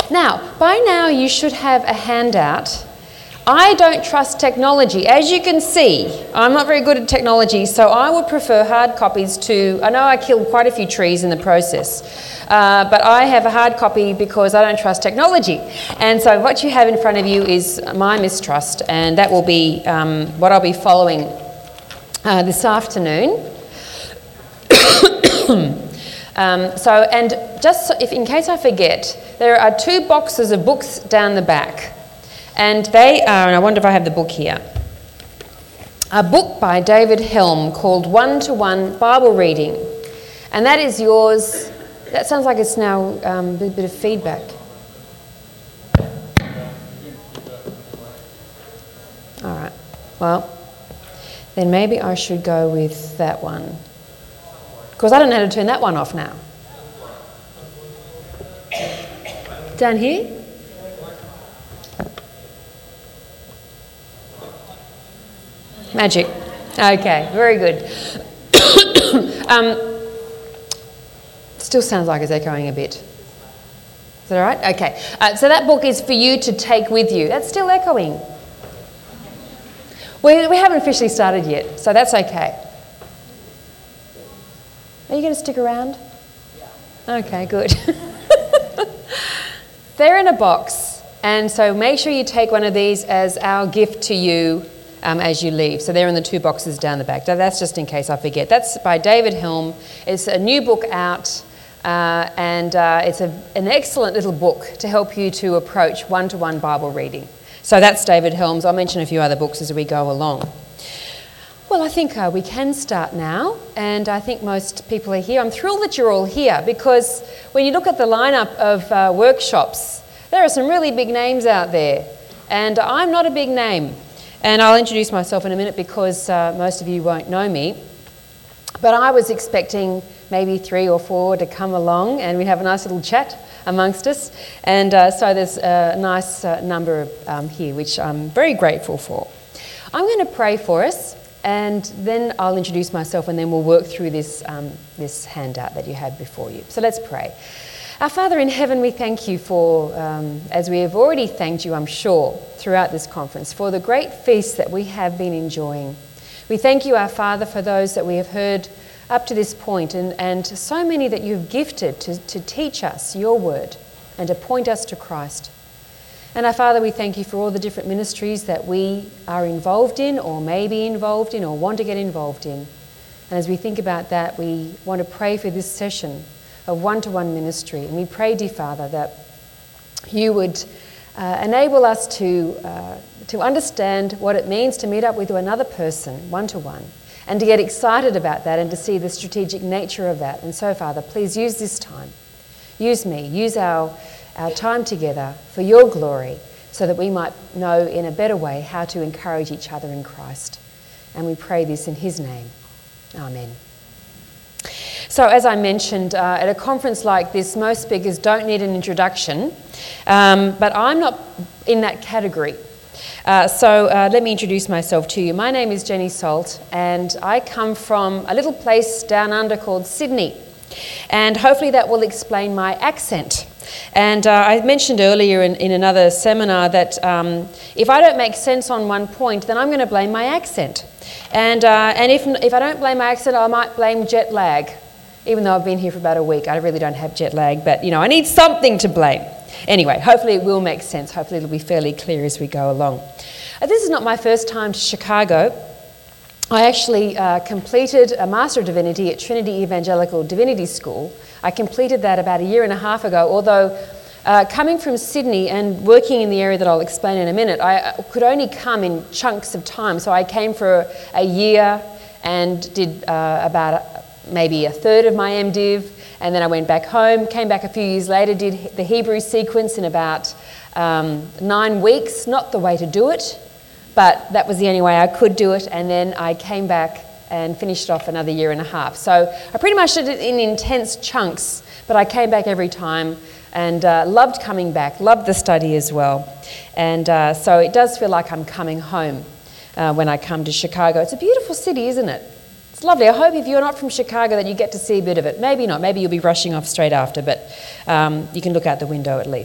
Now, by now you should have a handout. I don't trust technology. As you can see, I'm not very good at technology, so I would prefer hard copies to... I know I killed quite a few trees in the process, but I have a hard copy because I don't trust technology. And so what you have in front of you is my mistrust, and that will be what I'll be following this afternoon. And just in case I forget, there are 2 boxes of books down the back. And they are, and I wonder if I have the book here, a book by David Helm called One-to-One Bible Reading. And that is yours. That sounds like it's now a bit of feedback. All right. Well, then maybe I should go with that one. Because I don't know how to turn that one off now. Down here? Magic. Okay, very good. Still sounds like it's echoing a bit. Is that all right? Okay. So that book is for you to take with you. That's still echoing. We haven't officially started yet, so that's okay. Are you going to stick around? Yeah. Okay, good. They're in a box, and so make sure you take one of these as our gift to you as you leave. So they're in the 2 boxes down the back. That's just in case I forget. That's by David Helm. It's a new book out, and it's an excellent little book to help you to approach one-to-one Bible reading. So that's David Helm's. I'll mention a few other books as we go along. Well, I think we can start now, and I think most people are here. I'm thrilled that you're all here, because when you look at the lineup of workshops, there are some really big names out there, and I'm not a big name. And I'll introduce myself in a minute because most of you won't know me. But I was expecting maybe 3 or 4 to come along and we have a nice little chat amongst us. And so there's a nice number here, which I'm very grateful for. I'm going to pray for us, and then I'll introduce myself, and then we'll work through this, this handout that you have before you. So let's pray. Our Father in heaven, we thank you for, as we have already thanked you, I'm sure, throughout this conference, for the great feast that we have been enjoying. We thank you, our Father, for those that we have heard up to this point, and so many that you've gifted to teach us your word and to point us to Christ. And our Father, we thank you for all the different ministries that we are involved in, or may be involved in, or want to get involved in. And as we think about that, we want to pray for this session of one-to-one ministry. And we pray, dear Father, that you would enable us to understand what it means to meet up with another person, one-to-one, and to get excited about that and to see the strategic nature of that. And so, Father, please use this time. Use me. Use our time together for your glory, so that we might know in a better way how to encourage each other in Christ. And we pray this in his name. Amen. So as I mentioned, at a conference like this, most speakers don't need an introduction, but I'm not in that category. So let me introduce myself to you. My name is Jenny Salt, and I come from a little place down under called Sydney. And hopefully that will explain my accent. And I mentioned earlier in another seminar that if I don't make sense on one point, then I'm going to blame my accent. And if I don't blame my accent, I might blame jet lag. Even though I've been here for about a week, I really don't have jet lag, but I need something to blame. Anyway, hopefully it will make sense. Hopefully it'll be fairly clear as we go along. This is not my first time to Chicago. I actually completed a Master of Divinity at Trinity Evangelical Divinity School. I completed that about 1.5 years ago, although coming from Sydney and working in the area that I'll explain in a minute, I could only come in chunks of time. So I came for a year and did about maybe 1/3 of my MDiv, and then I went back home, came back a few years later, did the Hebrew sequence in about 9 weeks. Not the way to do it, but that was the only way I could do it, and then I came back and finished off another 1.5 years. So I pretty much did it in intense chunks, but I came back every time and loved coming back, loved the study as well. And so it does feel like I'm coming home when I come to Chicago. It's a beautiful city, isn't it? It's lovely. I hope if you're not from Chicago that you get to see a bit of it. Maybe not. Maybe you'll be rushing off straight after, but you can look out the window at least.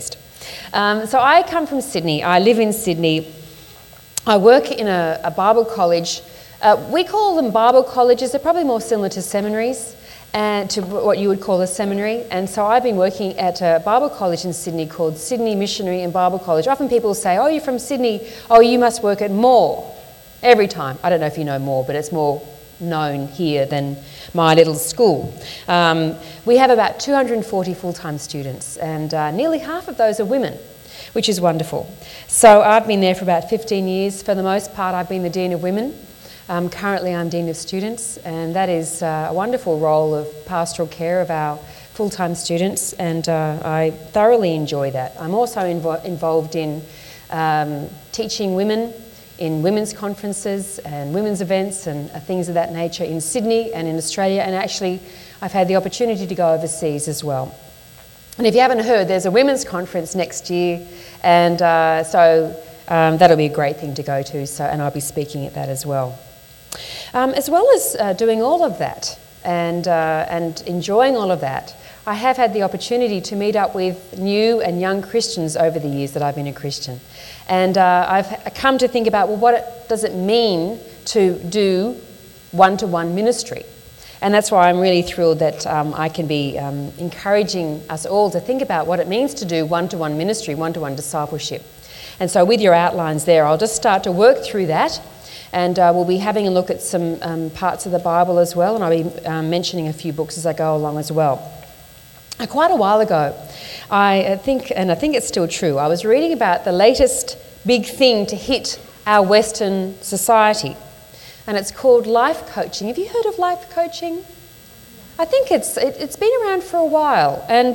So I come from Sydney. I live in Sydney. I work in a Bible college. We call them Bible colleges. They're probably more similar to seminaries and to what you would call a seminary. And so I've been working at a Bible college in Sydney called Sydney Missionary and Bible College. Often people say, oh, you're from Sydney. Oh, you must work at Moore. Every time. I don't know if you know Moore, but it's more known here than my little school. We have about 240 full-time students, and nearly half of those are women, which is wonderful. So I've been there for about 15 years. For the most part, I've been the Dean of Women. Currently, I'm Dean of Students, and that is a wonderful role of pastoral care of our full-time students, and I thoroughly enjoy that. I'm also involved in teaching women in women's conferences and women's events and things of that nature in Sydney and in Australia, and actually I've had the opportunity to go overseas as well. And if you haven't heard, there's a women's conference next year, and so that'll be a great thing to go to, and I'll be speaking at that as well. As well as doing all of that and enjoying all of that, I have had the opportunity to meet up with new and young Christians over the years that I've been a Christian. And I've come to think about, well, what does it mean to do one-to-one ministry? And that's why I'm really thrilled that I can be encouraging us all to think about what it means to do one-to-one ministry, one-to-one discipleship. And so with your outlines there, I'll just start to work through that. And we'll be having a look at some parts of the Bible as well, and I'll be mentioning a few books as I go along as well. Quite a while ago, I think it's still true, I was reading about the latest big thing to hit our Western society, and it's called life coaching. Have you heard of life coaching? I think it's been around for a while, and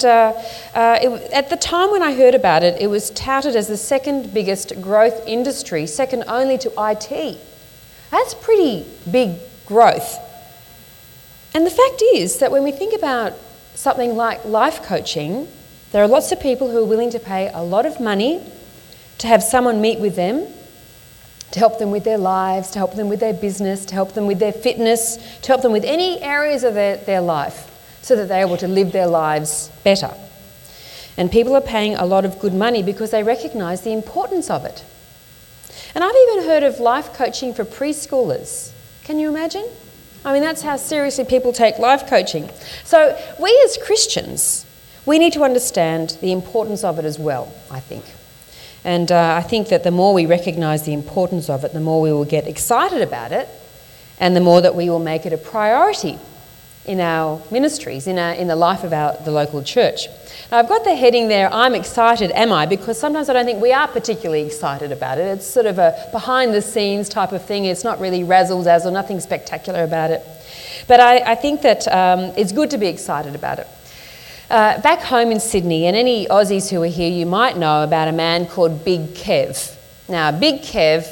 at the time when I heard about it, it was touted as the second biggest growth industry, second only to IT. That's pretty big growth. And the fact is that when we think about something like life coaching, there are lots of people who are willing to pay a lot of money to have someone meet with them, to help them with their lives, to help them with their business, to help them with their fitness, to help them with any areas of their life so that they're able to live their lives better. And people are paying a lot of good money because they recognise the importance of it. And I've even heard of life coaching for preschoolers. Can you imagine? I mean, that's how seriously people take life coaching. So we as Christians, we need to understand the importance of it as well, I think. And I think that the more we recognise the importance of it, the more we will get excited about it, and the more that we will make it a priority in our ministries, in the life of the local church. Now, I've got the heading there, I'm excited, am I? Because sometimes I don't think we are particularly excited about it. It's sort of a behind-the-scenes type of thing. It's not really razzle-dazzle, nothing spectacular about it. But I think that it's good to be excited about it. Back home in Sydney, and any Aussies who are here, you might know about a man called Big Kev. Now, Big Kev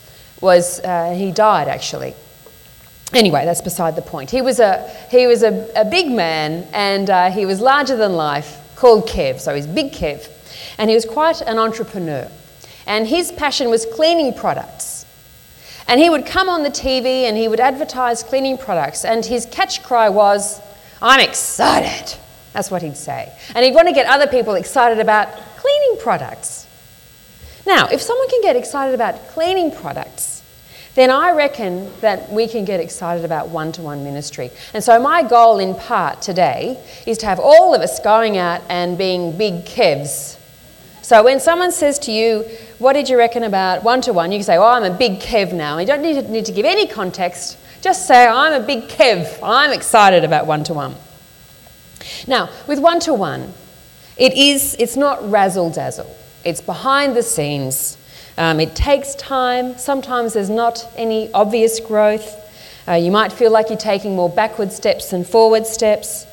he died actually. Anyway, that's beside the point. He was a big man, and he was larger than life, called Kev, so he's Big Kev. And he was quite an entrepreneur. And his passion was cleaning products. And he would come on the TV and he would advertise cleaning products, and his catch cry was, "I'm excited." That's what he'd say. And he'd want to get other people excited about cleaning products. Now, if someone can get excited about cleaning products, then I reckon that we can get excited about one-to-one ministry. And so my goal in part today is to have all of us going out and being big Kevs. So when someone says to you, what did you reckon about one-to-one? You can say, oh, I'm a big Kev now. And you don't need to give any context. Just say, I'm a big Kev. I'm excited about one-to-one. Now, with one-to-one, it's not razzle-dazzle. It's behind the scenes. It takes time. Sometimes there's not any obvious growth. You might feel like you're taking more backward steps than forward steps.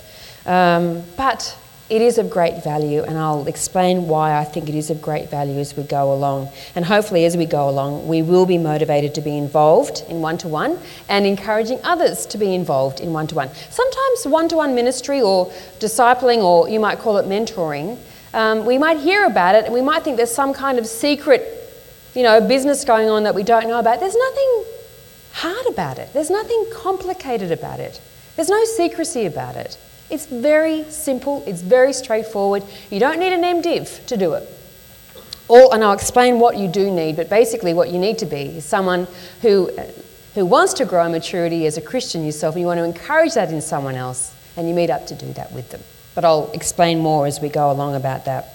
But it is of great value, and I'll explain why I think it is of great value as we go along. And hopefully as we go along, we will be motivated to be involved in one-to-one and encouraging others to be involved in one-to-one. Sometimes one-to-one ministry or discipling, or you might call it mentoring, we might hear about it and we might think there's some kind of secret, business going on that we don't know about. There's nothing hard about it. There's nothing complicated about it. There's no secrecy about it. It's very simple. It's very straightforward. You don't need an MDiv to do it. And I'll explain what you do need, but basically what you need to be is someone who wants to grow in maturity as a Christian yourself, and you want to encourage that in someone else, and you meet up to do that with them. But I'll explain more as we go along about that.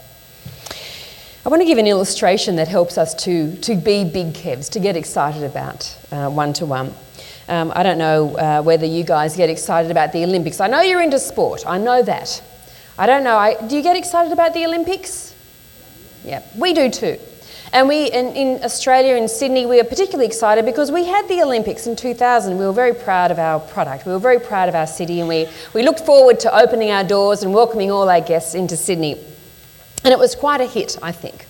I want to give an illustration that helps us to be big Kevs, to get excited about one-to-one. I don't know whether you guys get excited about the Olympics. I know you're into sport. I know that. I don't know. Do you get excited about the Olympics? Yeah, we do too. And in Australia, in Sydney, we are particularly excited because we had the Olympics in 2000. We were very proud of our product. We were very proud of our city, and we looked forward to opening our doors and welcoming all our guests into Sydney. And it was quite a hit, I think.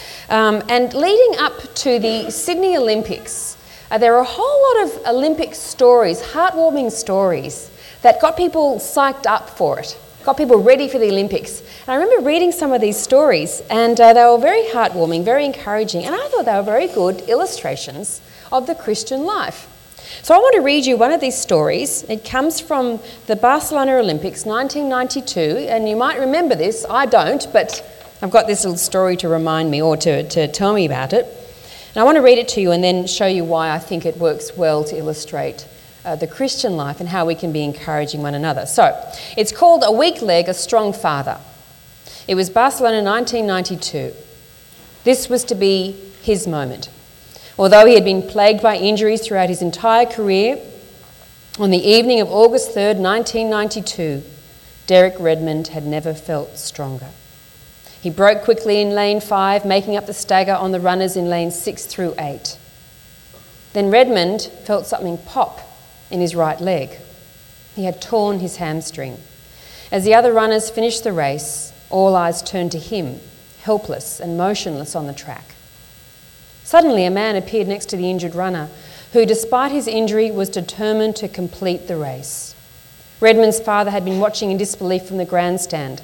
And leading up to the Sydney Olympics, there were a whole lot of Olympic stories, heartwarming stories, that got people psyched up for it, got people ready for the Olympics. And I remember reading some of these stories, and they were very heartwarming, very encouraging, and I thought they were very good illustrations of the Christian life. So I want to read you one of these stories. It comes from the Barcelona Olympics, 1992, and you might remember this. I don't, but I've got this little story to remind me, or to tell me about it. And I want to read it to you and then show you why I think it works well to illustrate the Christian life and how we can be encouraging one another. So, it's called A Weak Leg, a Strong Father. It was Barcelona 1992. This was to be his moment. Although he had been plagued by injuries throughout his entire career, on the evening of August 3rd, 1992, Derek Redmond had never felt stronger. He broke quickly in lane 5, making up the stagger on the runners in lanes 6 through 8. Then Redmond felt something pop in his right leg. He had torn his hamstring. As the other runners finished the race, all eyes turned to him, helpless and motionless on the track. Suddenly, a man appeared next to the injured runner, who, despite his injury, was determined to complete the race. Redmond's father had been watching in disbelief from the grandstand.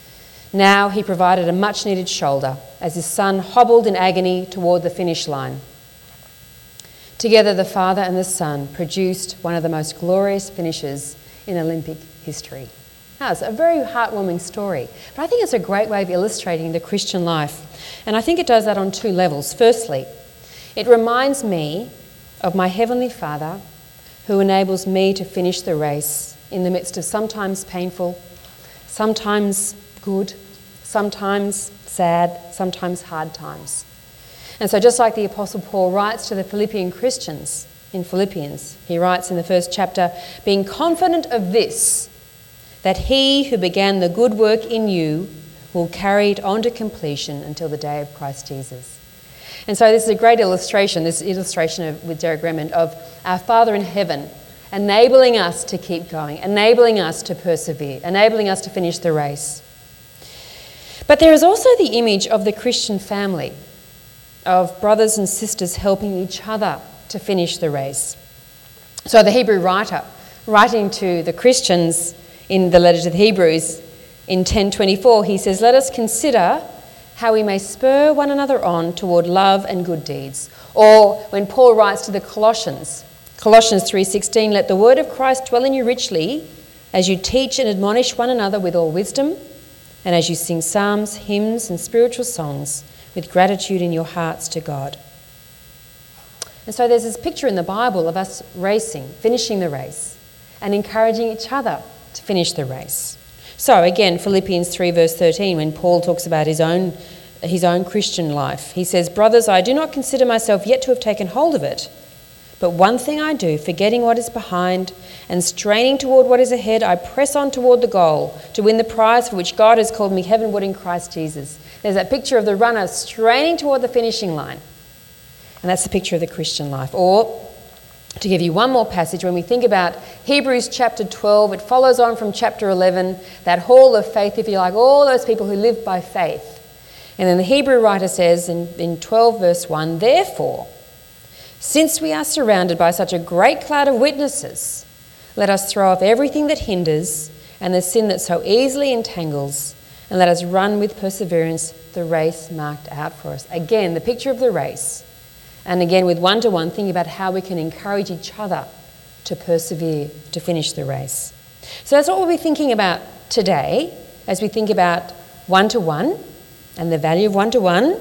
Now he provided a much-needed shoulder as his son hobbled in agony toward the finish line. Together, the father and the son produced one of the most glorious finishes in Olympic history. Now, it's a very heartwarming story, but I think it's a great way of illustrating the Christian life. And I think it does that on 2 levels. Firstly, it reminds me of my Heavenly Father, who enables me to finish the race in the midst of sometimes painful, sometimes good, sometimes sad, sometimes hard times. And so just like the Apostle Paul writes to the Philippian Christians in Philippians, he writes in the first chapter, being confident of this, that he who began the good work in you will carry it on to completion until the day of Christ Jesus. And so this is a great illustration, with Derek Redmond, of our Father in heaven enabling us to keep going, enabling us to persevere, enabling us to finish the race. But there is also the image of the Christian family, of brothers and sisters helping each other to finish the race. So the Hebrew writer, writing to the Christians in the letter to the Hebrews in 10:24, he says, "Let us consider how we may spur one another on toward love and good deeds." Or when Paul writes to the Colossians 3:16, "Let the word of Christ dwell in you richly as you teach and admonish one another with all wisdom, and as you sing psalms, hymns, and spiritual songs with gratitude in your hearts to God." And so there's this picture in the Bible of us racing, finishing the race, and encouraging each other to finish the race. So again, Philippians 3 verse 13, when Paul talks about his own Christian life, he says, "Brothers, I do not consider myself yet to have taken hold of it, but one thing I do, forgetting what is behind and straining toward what is ahead, I press on toward the goal to win the prize for which God has called me heavenward in Christ Jesus." There's that picture of the runner straining toward the finishing line. And that's the picture of the Christian life. Or, to give you one more passage, when we think about Hebrews chapter 12, it follows on from chapter 11, that hall of faith, if you like, all those people who live by faith. And then the Hebrew writer says in 12 verse 1, "Therefore, since we are surrounded by such a great cloud of witnesses, let us throw off everything that hinders and the sin that so easily entangles, and let us run with perseverance the race marked out for us." Again, the picture of the race. And again, with one-to-one, thinking about how we can encourage each other to persevere, to finish the race. So that's what we'll be thinking about today as we think about one-to-one and the value of one-to-one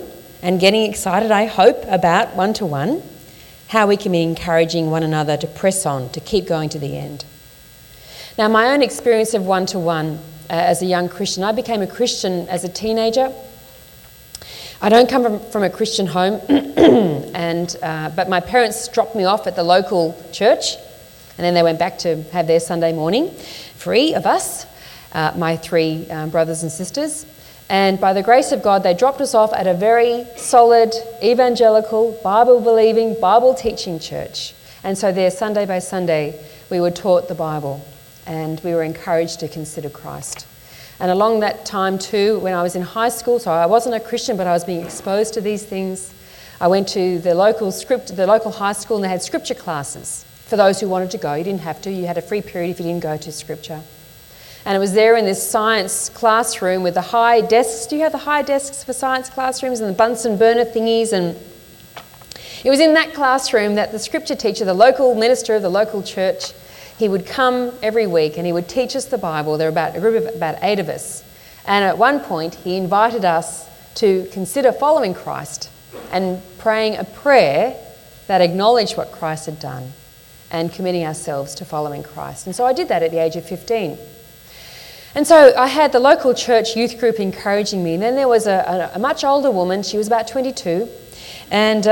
and getting excited, I hope, about one-to-one, how we can be encouraging one another to press on, to keep going to the end. Now, my own experience of one-to-one as a young Christian, I became a Christian as a teenager. I don't come from a Christian home, but my parents dropped me off at the local church, and then they went back to have their Sunday morning free of us, my three brothers and sisters. And by the grace of God, they dropped us off at a very solid, evangelical, Bible-believing, Bible-teaching church. And so there, Sunday by Sunday, we were taught the Bible and we were encouraged to consider Christ. And along that time too, when I was in high school, so I wasn't a Christian, but I was being exposed to these things. I went to the local high school, and they had scripture classes for those who wanted to go. You didn't have to. You had a free period if you didn't go to scripture. And it was there in this science classroom with the high desks. Do you have the high desks for science classrooms and the Bunsen burner thingies? And it was in that classroom that the scripture teacher, the local minister of the local church, he would come every week and he would teach us the Bible. There were a group of about 8 of us. And at one point, he invited us to consider following Christ and praying a prayer that acknowledged what Christ had done and committing ourselves to following Christ. And so I did that at the age of 15. And so I had the local church youth group encouraging me. And then there was a much older woman. She was about 22. And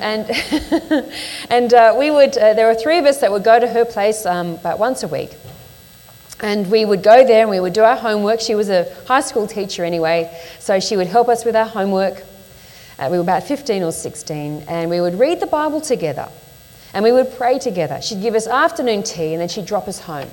we would, there were 3 of us that would go to her place about once a week. And we would go there and we would do our homework. She was a high school teacher anyway, so she would help us with our homework. We were about 15 or 16, and we would read the Bible together. And we would pray together. She'd give us afternoon tea and then she'd drop us home.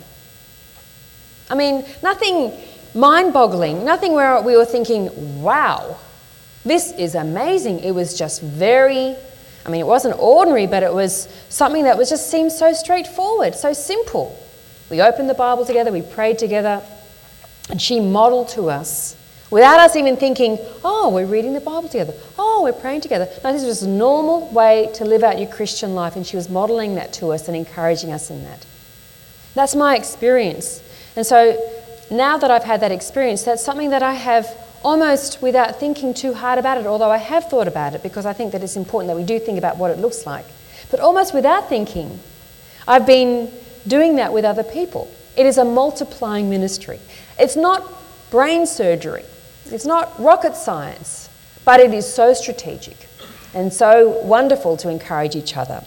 I mean, nothing mind-boggling, nothing where we were thinking, wow, this is amazing. It was just it wasn't ordinary, but it was something that just seemed so straightforward, so simple. We opened the Bible together, we prayed together, and she modelled to us, without us even thinking, oh, we're reading the Bible together, oh, we're praying together. No, this was a normal way to live out your Christian life, and she was modelling that to us and encouraging us in that. That's my experience. And so now that I've had that experience, that's something that I have almost without thinking too hard about it, although I have thought about it because I think that it's important that we do think about what it looks like. But almost without thinking, I've been doing that with other people. It is a multiplying ministry. It's not brain surgery. It's not rocket science, but it is so strategic and so wonderful to encourage each other.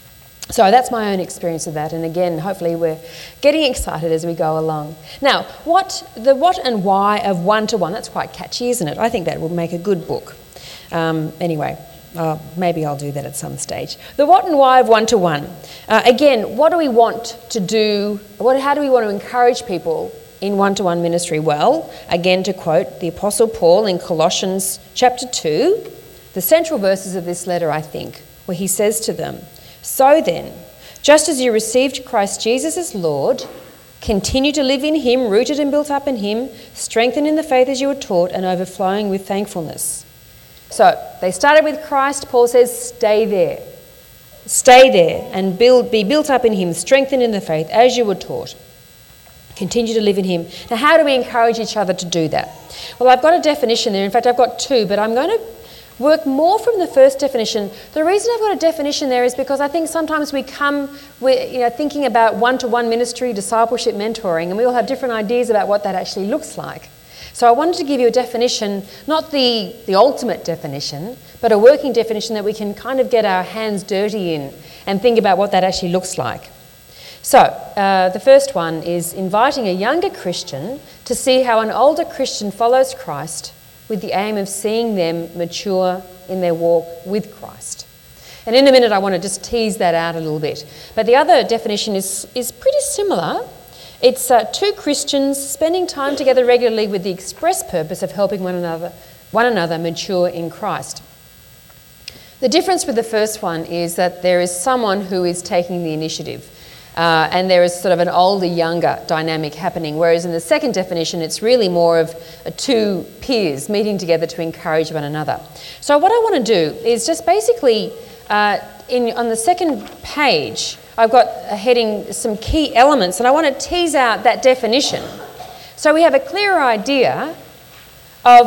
So that's my own experience of that, and again, hopefully we're getting excited as we go along. Now, the what and why of one-to-one, that's quite catchy, isn't it? I think that will make a good book. Anyway, maybe I'll do that at some stage. The what and why of one-to-one. Again, what do we want to do? How do we want to encourage people in one-to-one ministry? Well, again, to quote the Apostle Paul in Colossians chapter 2, the central verses of this letter, I think, where he says to them, "So then, just as you received Christ Jesus as Lord, continue to live in him, rooted and built up in him, strengthened in the faith as you were taught, and overflowing with thankfulness." So they started with Christ. Paul says, stay there. Stay there and be built up in him, strengthened in the faith as you were taught. Continue to live in him. Now, how do we encourage each other to do that? Well, I've got a definition there. In fact, I've got 2, but I'm going to work more from the first definition. The reason I've got a definition there is because I think sometimes we come with, thinking about one-to-one ministry, discipleship, mentoring, and we all have different ideas about what that actually looks like. So I wanted to give you a definition, not the ultimate definition, but a working definition that we can kind of get our hands dirty in and think about what that actually looks like. So the first one is inviting a younger Christian to see how an older Christian follows Christ with the aim of seeing them mature in their walk with Christ. And in a minute I want to just tease that out a little bit. But the other definition is pretty similar. It's 2 Christians spending time together regularly with the express purpose of helping one another mature in Christ. The difference with the first one is that there is someone who is taking the initiative. And there is sort of an older-younger dynamic happening, whereas in the second definition, it's really more of 2 peers meeting together to encourage one another. So what I want to do is just basically, on the second page, I've got a heading, some key elements, and I want to tease out that definition. So we have a clearer idea of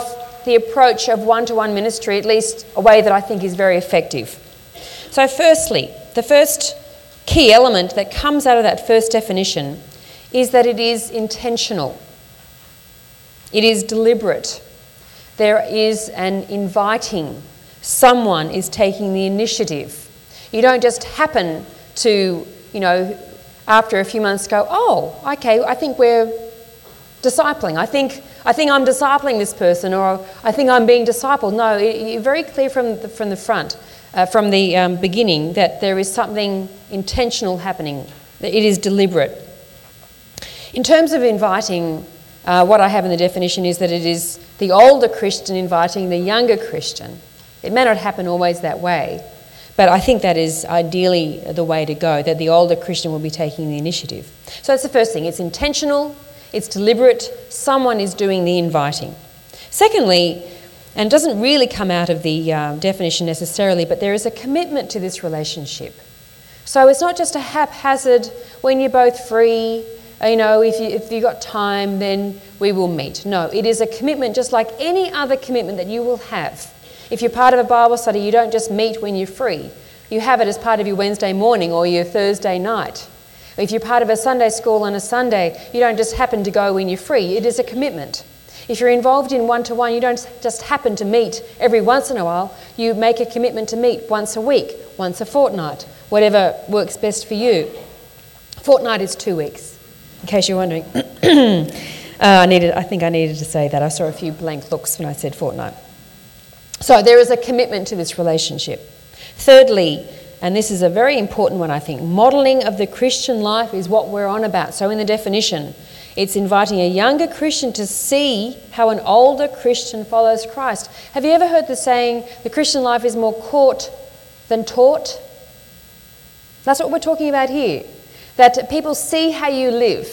the approach of one-to-one ministry, at least a way that I think is very effective. So firstly, the first key element that comes out of that first definition is that it is intentional. It is deliberate. There is an inviting. Someone is taking the initiative. You don't just happen to, after a few months go, oh, okay, I think we're discipling. I think I'm discipling this person, or I think I'm being discipled. No, you're very clear from the front, from the beginning, that there is something intentional happening. That it is deliberate. In terms of inviting, what I have in the definition is that it is the older Christian inviting the younger Christian. It may not happen always that way, but I think that is ideally the way to go, that the older Christian will be taking the initiative. So that's the first thing. It's intentional, it's deliberate, someone is doing the inviting. Secondly, and it doesn't really come out of the definition necessarily, but there is a commitment to this relationship. So it's not just a haphazard, when you're both free, if you've got time, then we will meet. No, it is a commitment just like any other commitment that you will have. If you're part of a Bible study, you don't just meet when you're free. You have it as part of your Wednesday morning or your Thursday night. If you're part of a Sunday school on a Sunday, you don't just happen to go when you're free. It is a commitment. If you're involved in one-to-one, you don't just happen to meet every once in a while. You make a commitment to meet once a week, once a fortnight, whatever works best for you. Fortnight is 2 weeks, in case you're wondering. I think I needed to say that. I saw a few blank looks when I said fortnight. So there is a commitment to this relationship. Thirdly, and this is a very important one, I think, modelling of the Christian life is what we're on about. So in the definition, it's inviting a younger Christian to see how an older Christian follows Christ. Have you ever heard the saying, the Christian life is more caught than taught? That's what we're talking about here. That people see how you live.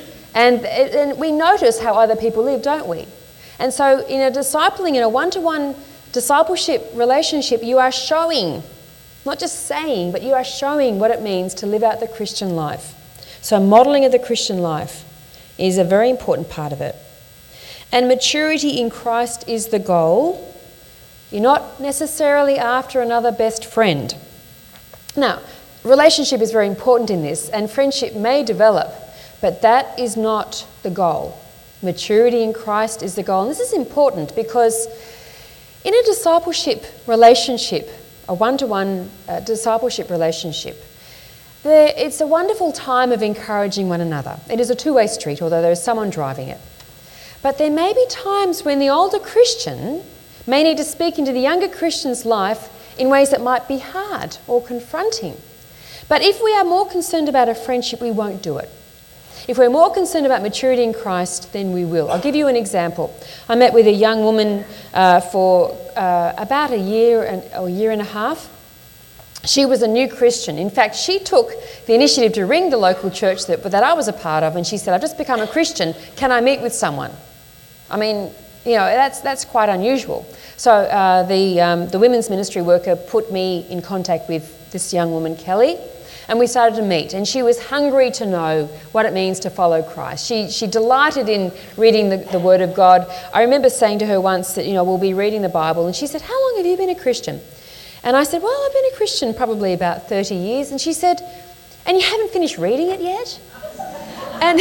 And we notice how other people live, don't we? And so in a discipling, in a one-to-one discipleship relationship, you are showing, not just saying, but you are showing what it means to live out the Christian life. So modelling of the Christian life is a very important part of it. And maturity in Christ is the goal. You're not necessarily after another best friend. Now, relationship is very important in this, and friendship may develop, but that is not the goal. Maturity in Christ is the goal. And this is important because in a discipleship relationship, a one-to-one discipleship relationship, it's a wonderful time of encouraging one another. It is a two-way street, although there is someone driving it. But there may be times when the older Christian may need to speak into the younger Christian's life in ways that might be hard or confronting. But if we are more concerned about a friendship, we won't do it. If we're more concerned about maturity in Christ, then we will. I'll give you an example. I met with a young woman for about a year and a half. She was a new Christian. In fact, she took the initiative to ring the local church that I was a part of, and she said, I've just become a Christian. Can I meet with someone? I mean, that's quite unusual. So the women's ministry worker put me in contact with this young woman, Kelly, and we started to meet. And she was hungry to know what it means to follow Christ. She delighted in reading the Word of God. I remember saying to her once that, we'll be reading the Bible, and she said, how long have you been a Christian? And I said, well, I've been a Christian probably about 30 years. And she said, and you haven't finished reading it yet? And,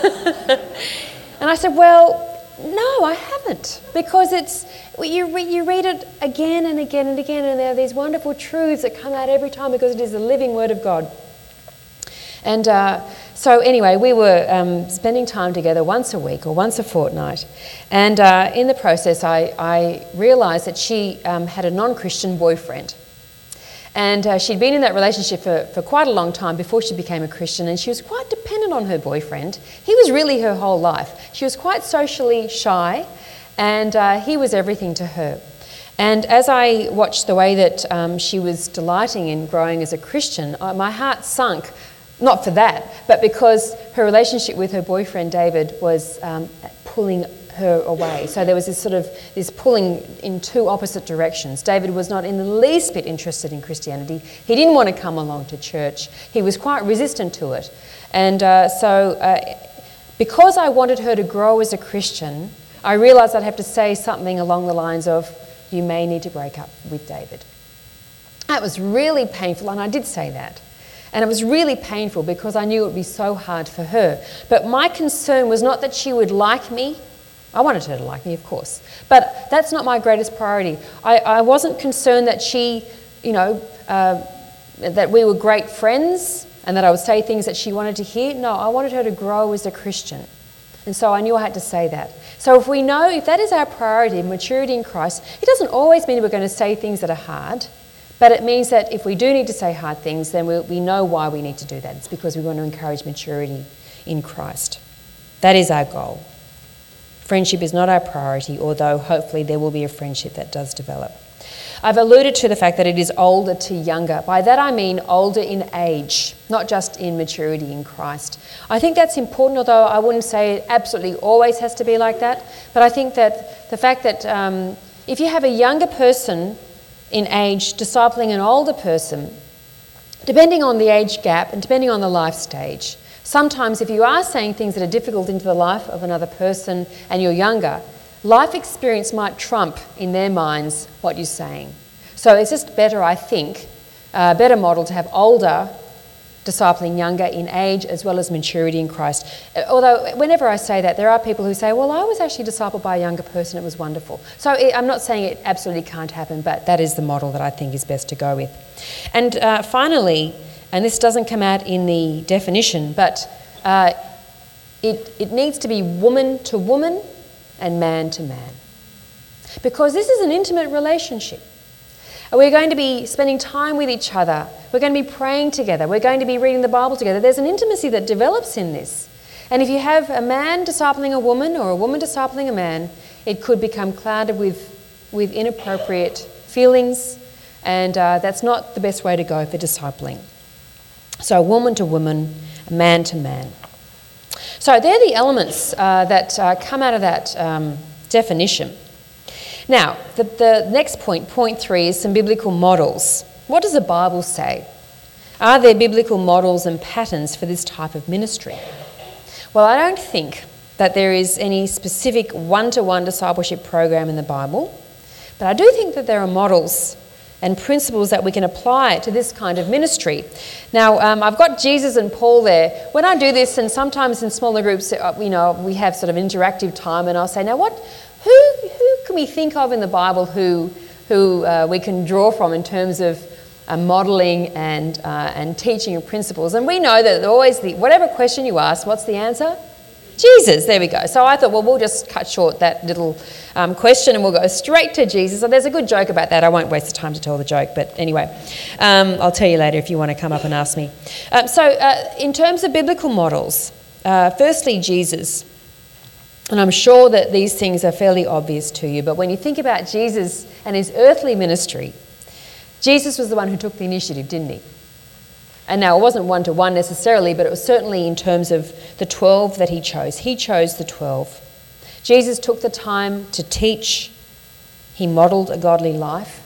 and I said, well, no, I haven't. Because you read it again and again and again, and there are these wonderful truths that come out every time because it is the living Word of God. And so anyway, we were spending time together once a week or once a fortnight. And in the process, I realised that she had a non-Christian boyfriend. And she'd been in that relationship for quite a long time before she became a Christian, and she was quite dependent on her boyfriend. He was really her whole life. She was quite socially shy, and he was everything to her. And as I watched the way that she was delighting in growing as a Christian, my heart sunk. Not for that, but because her relationship with her boyfriend David was pulling her away. So there was this pulling in two opposite directions. David was not in the least bit interested in Christianity. He didn't want to come along to church. He was quite resistant to it. And so because I wanted her to grow as a Christian, I realised I'd have to say something along the lines of, you may need to break up with David. That was really painful, and I did say that. And it was really painful because I knew it would be so hard for her. But my concern was not that she would like me. I wanted her to like me, of course. But that's not my greatest priority. I wasn't concerned that she, that we were great friends and that I would say things that she wanted to hear. No, I wanted her to grow as a Christian. And so I knew I had to say that. So if that is our priority, maturity in Christ, it doesn't always mean we're going to say things that are hard. But it means that if we do need to say hard things, then we know why we need to do that. It's because we want to encourage maturity in Christ. That is our goal. Friendship is not our priority, although hopefully there will be a friendship that does develop. I've alluded to the fact that it is older to younger. By that I mean older in age, not just in maturity in Christ. I think that's important, although I wouldn't say it absolutely always has to be like that. But I think that the fact that if you have a younger person in age discipling an older person, depending on the age gap and depending on the life stage, sometimes if you are saying things that are difficult into the life of another person and you're younger, life experience might trump in their minds what you're saying. So it's just better, I think, a better model to have older discipling younger in age as well as maturity in Christ. Although whenever I say that, there are people who say, well, I was actually discipled by a younger person, it was wonderful. So I'm not saying it absolutely can't happen, but that is the model that I think is best to go with. And finally, and this doesn't come out in the definition, but it needs to be woman to woman and man to man. Because this is an intimate relationship. We're going to be spending time with each other. We're going to be praying together. We're going to be reading the Bible together. There's an intimacy that develops in this. And if you have a man discipling a woman or a woman discipling a man, it could become clouded with inappropriate feelings, and that's not the best way to go for discipling. So woman to woman, man to man. So they're the elements that come out of that definition. Now, the next point 3, is some biblical models. What does the Bible say? Are there biblical models and patterns for this type of ministry? Well, I don't think that there is any specific one-to-one discipleship program in the Bible, but I do think that there are models and principles that we can apply to this kind of ministry. Now, I've got Jesus and Paul there. When I do this, and sometimes in smaller groups, we have sort of interactive time, and I'll say, now who can we think of in the Bible who we can draw from in terms of modelling and teaching of principles? And we know that always whatever question you ask, what's the answer? Jesus, there we go. So I thought, well, we'll just cut short that little question and we'll go straight to Jesus. So there's a good joke about that. I won't waste the time to tell the joke, but anyway, I'll tell you later if you want to come up and ask me. In terms of biblical models, firstly, Jesus. And I'm sure that these things are fairly obvious to you, but when you think about Jesus and his earthly ministry, Jesus was the one who took the initiative, didn't he? And now it wasn't one-to-one necessarily, but it was certainly in terms of the 12 that he chose. He chose the 12. Jesus took the time to teach. He modelled a godly life.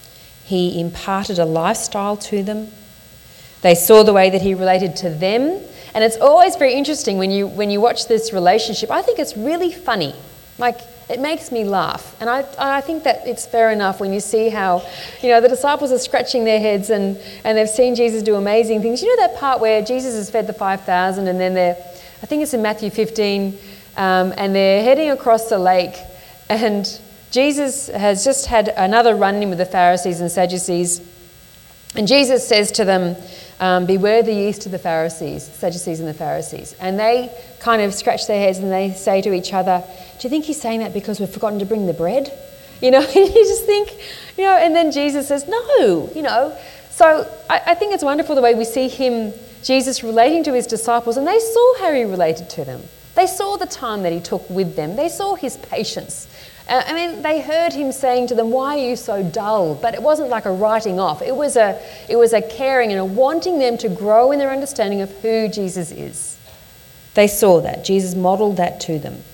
He imparted a lifestyle to them. They saw the way that he related to them. And it's always very interesting when you watch this relationship. I think it's really funny. Like, it makes me laugh. And I think that it's fair enough when you see how, the disciples are scratching their heads and they've seen Jesus do amazing things. You know that part where Jesus has fed the 5,000 and then I think it's in Matthew 15, and they're heading across the lake and Jesus has just had another run-in with the Pharisees and Sadducees. And Jesus says to them, beware the yeast of the Pharisees, Sadducees and the Pharisees. And they kind of scratch their heads and they say to each other, do you think he's saying that because we've forgotten to bring the bread? And you just think, and then Jesus says, no, So I think it's wonderful the way we see Jesus relating to his disciples, and they saw how he related to them. They saw the time that he took with them. They saw his patience. They heard him saying to them, why are you so dull? But it wasn't like a writing off. It was a caring and a wanting them to grow in their understanding of who Jesus is. They saw that. Jesus modelled that to them.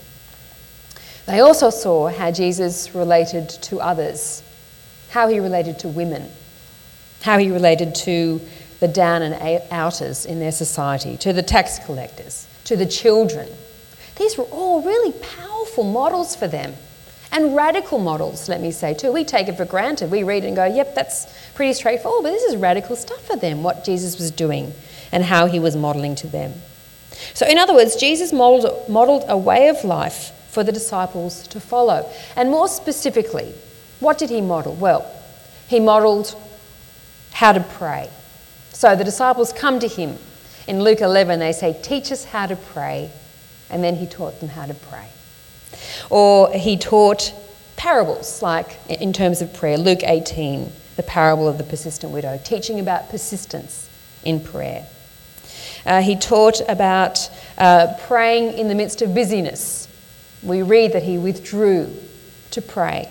They also saw how Jesus related to others, how he related to women, how he related to the down and outers in their society, to the tax collectors, to the children. These were all really powerful helpful models for them. And radical models, let me say too. We take it for granted. We read it and go, yep, that's pretty straightforward, but this is radical stuff for them, what Jesus was doing and how he was modelling to them. So in other words, Jesus modelled a way of life for the disciples to follow. And more specifically, what did he model? Well, he modelled how to pray. So the disciples come to him. In Luke 11, they say, teach us how to pray. And then he taught them how to pray. Or he taught parables, like in terms of prayer. Luke 18, the parable of the persistent widow, teaching about persistence in prayer. He taught about praying in the midst of busyness. We read that he withdrew to pray.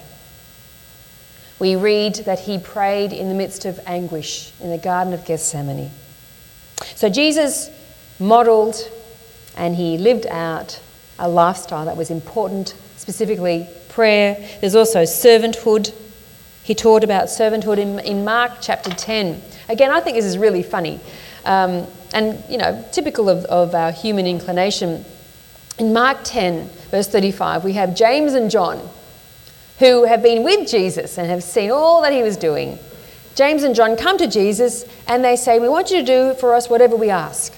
We read that he prayed in the midst of anguish in the Garden of Gethsemane. So Jesus modelled and he lived out a lifestyle that was important, specifically prayer. There's also servanthood. He taught about servanthood in Mark chapter 10. Again, I think this is really funny and, typical of our human inclination. In Mark 10, verse 35, we have James and John, who have been with Jesus and have seen all that he was doing. James and John come to Jesus and they say, we want you to do for us whatever we ask.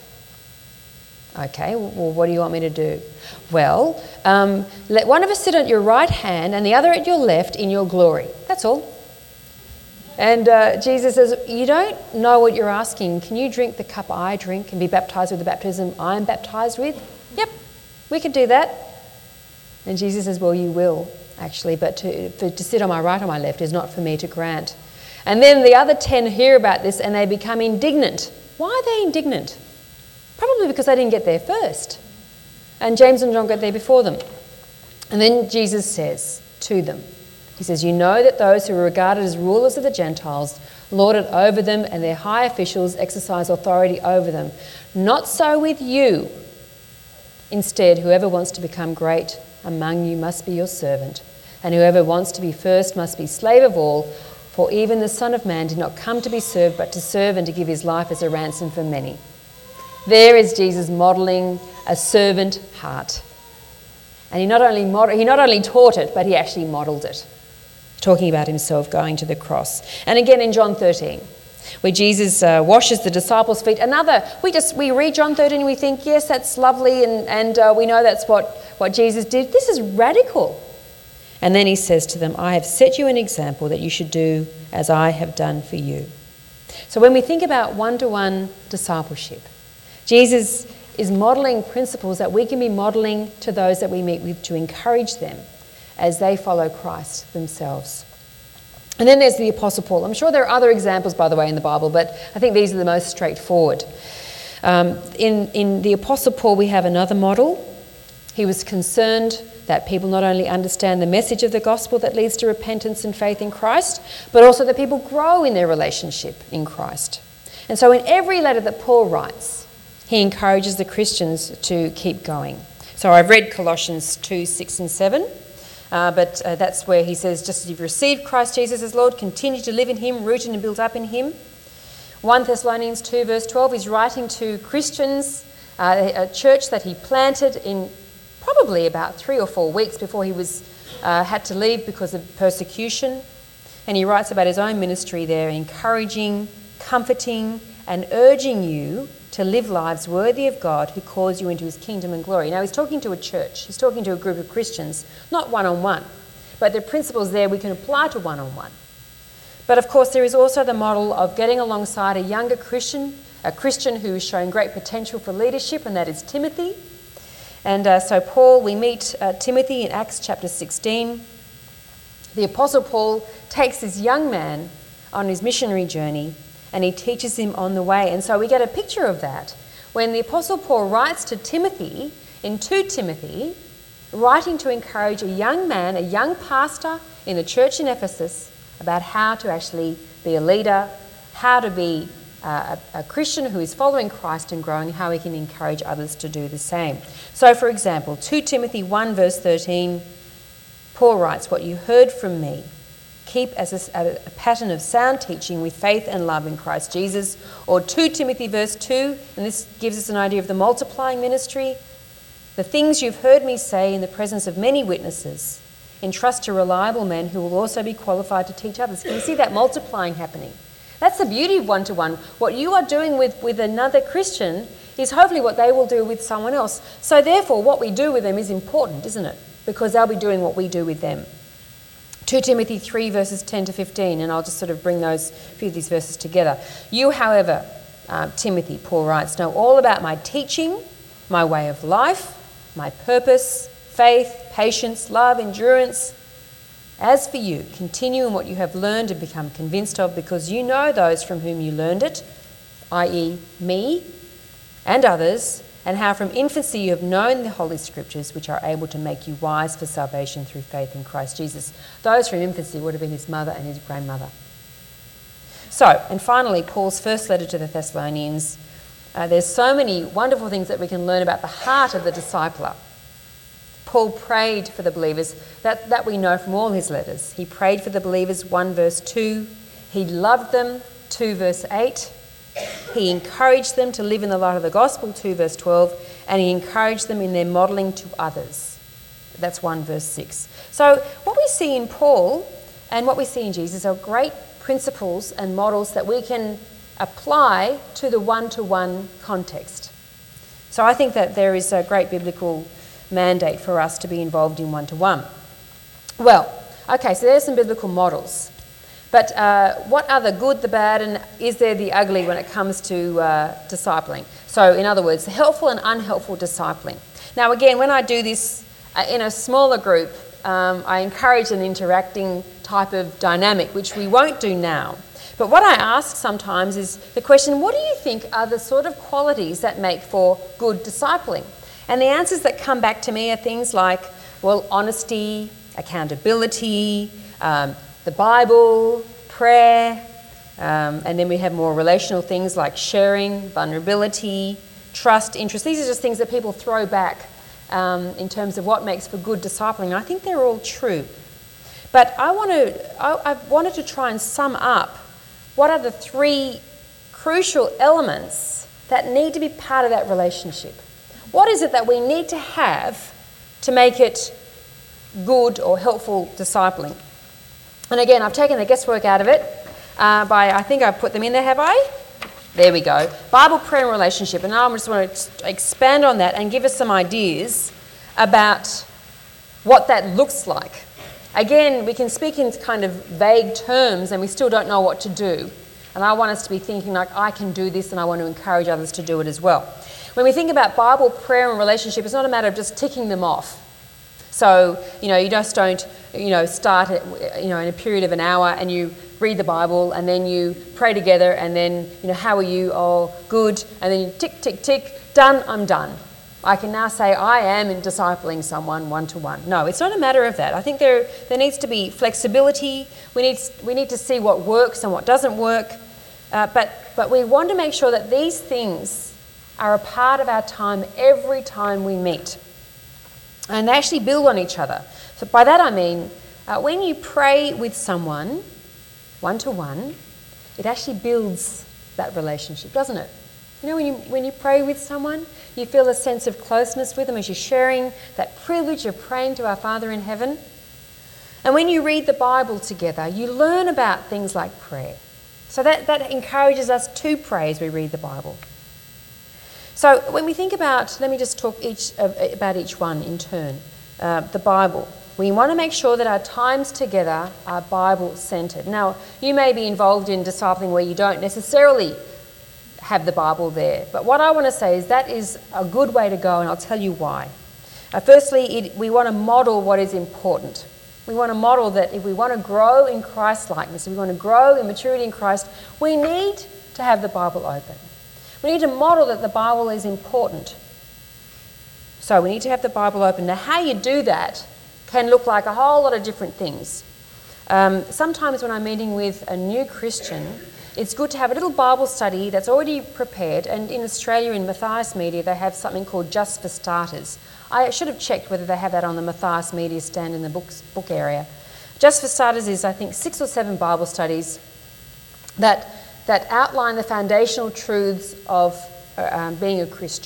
Okay, well, what do you want me to do? Well, let one of us sit at your right hand and the other at your left in your glory. That's all. And Jesus says, you don't know what you're asking. Can you drink the cup I drink and be baptised with the baptism I'm baptised with? Yep, we can do that. And Jesus says, well, you will, actually, but to sit on my right or my left is not for me to grant. And then the other 10 hear about this and they become indignant. Why are they indignant? Probably because they didn't get there first. And James and John got there before them. And then Jesus says to them, he says, you know that those who are regarded as rulers of the Gentiles lord it over them and their high officials exercise authority over them. Not so with you. Instead, whoever wants to become great among you must be your servant. And whoever wants to be first must be slave of all. For even the Son of Man did not come to be served, but to serve and to give his life as a ransom for many. There is Jesus modelling a servant heart. And he not only taught it, but he actually modelled it, talking about himself going to the cross. And again in John 13, where Jesus washes the disciples' feet. We read John 13 and we think, yes, that's lovely, and we know that's what Jesus did. This is radical. And then he says to them, I have set you an example that you should do as I have done for you. So when we think about one-to-one discipleship, Jesus is modelling principles that we can be modelling to those that we meet with to encourage them as they follow Christ themselves. And then there's the Apostle Paul. I'm sure there are other examples, by the way, in the Bible, but I think these are the most straightforward. In the Apostle Paul, we have another model. He was concerned that people not only understand the message of the gospel that leads to repentance and faith in Christ, but also that people grow in their relationship in Christ. And so in every letter that Paul writes, he encourages the Christians to keep going. So I've read Colossians 2, 6 and 7, but that's where he says, just as you've received Christ Jesus as Lord, continue to live in him, rooted and built up in him. 1 Thessalonians 2, verse 12, he's writing to Christians, a church that he planted in probably about 3 or 4 weeks before he had to leave because of persecution. And he writes about his own ministry there, encouraging, comforting, and urging you to live lives worthy of God who calls you into his kingdom and glory. Now, he's talking to a church. He's talking to a group of Christians, not one-on-one. But the principles there we can apply to one-on-one. But of course, there is also the model of getting alongside a younger Christian, a Christian who is showing great potential for leadership, and that is Timothy. And so Paul, we meet Timothy in Acts chapter 16. The Apostle Paul takes this young man on his missionary journey and he teaches him on the way. And so we get a picture of that when the Apostle Paul writes to Timothy in 2 Timothy, writing to encourage a young man, a young pastor in the church in Ephesus about how to actually be a leader, how to be a Christian who is following Christ and growing, how he can encourage others to do the same. So, for example, 2 Timothy 1 verse 13, Paul writes, what you heard from me, keep as a pattern of sound teaching with faith and love in Christ Jesus. Or 2 Timothy verse 2, and this gives us an idea of the multiplying ministry. The things you've heard me say in the presence of many witnesses, entrust to reliable men who will also be qualified to teach others. Can you see that multiplying happening? That's the beauty of one-to-one. What you are doing with another Christian is hopefully what they will do with someone else. So therefore, what we do with them is important, isn't it? Because they'll be doing what we do with them. 2 Timothy 3 verses 10 to 15, and I'll just sort of bring those few of these verses together. You, however, Timothy, Paul writes, know all about my teaching, my way of life, my purpose, faith, patience, love, endurance. As for you, continue in what you have learned and become convinced of, because you know those from whom you learned it, i.e. me and others, and how from infancy you have known the Holy Scriptures, which are able to make you wise for salvation through faith in Christ Jesus. Those from infancy would have been his mother and his grandmother. So, and finally, Paul's first letter to the Thessalonians. There's so many wonderful things that we can learn about the heart of the discipler. Paul prayed for the believers, that we know from all his letters. He prayed for the believers, 1 verse 2. He loved them, 2 verse 8. He encouraged them to live in the light of the gospel, 2 verse 12. And he encouraged them in their modelling to others. That's 1 verse 6. So what we see in Paul and what we see in Jesus are great principles and models that we can apply to the one-to-one context. So I think that there is a great biblical mandate for us to be involved in one-to-one. Well, okay, so there's some biblical models. But what are the good, the bad, and is there the ugly when it comes to discipling? So in other words, the helpful and unhelpful discipling. Now again, when I do this in a smaller group, I encourage an interacting type of dynamic, which we won't do now. But what I ask sometimes is the question, what do you think are the sort of qualities that make for good discipling? And the answers that come back to me are things like, well, honesty, accountability, the Bible, prayer, and then we have more relational things like sharing, vulnerability, trust, interest. These are just things that people throw back in terms of what makes for good discipling. And I think they're all true. But I wanted to try and sum up what are the 3 crucial elements that need to be part of that relationship. What is it that we need to have to make it good or helpful discipling? And again, I've taken the guesswork out of it I think I've put them in there, have I? There we go. Bible, prayer and relationship. And now I just want to expand on that and give us some ideas about what that looks like. Again, we can speak in kind of vague terms and we still don't know what to do. And I want us to be thinking like, I can do this, and I want to encourage others to do it as well. When we think about Bible, prayer and relationship, it's not a matter of just ticking them off. So, you just don't, start in a period of an hour and you read the Bible and then you pray together and then, how are you? Oh, good. And then you tick, tick, tick, done, I'm done. I can now say I am in discipling someone one-to-one. No, it's not a matter of that. I think there needs to be flexibility. We need to see what works and what doesn't work. But we want to make sure that these things are a part of our time every time we meet. And they actually build on each other. So by that I mean, when you pray with someone, one-to-one, it actually builds that relationship, doesn't it? When you pray with someone, you feel a sense of closeness with them as you're sharing that privilege of praying to our Father in heaven. And when you read the Bible together, you learn about things like prayer. So that encourages us to pray as we read the Bible. So when we think about, let me just talk about each one in turn. The Bible. We want to make sure that our times together are Bible-centred. Now, you may be involved in discipling where you don't necessarily have the Bible there. But what I want to say is that is a good way to go, and I'll tell you why. Firstly, we want to model what is important. We want to model that if we want to grow in Christ-likeness, if we want to grow in maturity in Christ, we need to have the Bible open. We need to model that the Bible is important. So we need to have the Bible open. Now, how you do that can look like a whole lot of different things. Sometimes when I'm meeting with a new Christian, it's good to have a little Bible study that's already prepared. And in Australia, in Matthias Media, they have something called Just for Starters. I should have checked whether they have that on the Matthias Media stand in the book area. Just for Starters is, I think, 6 or 7 Bible studies that outline the foundational truths of being a Christian.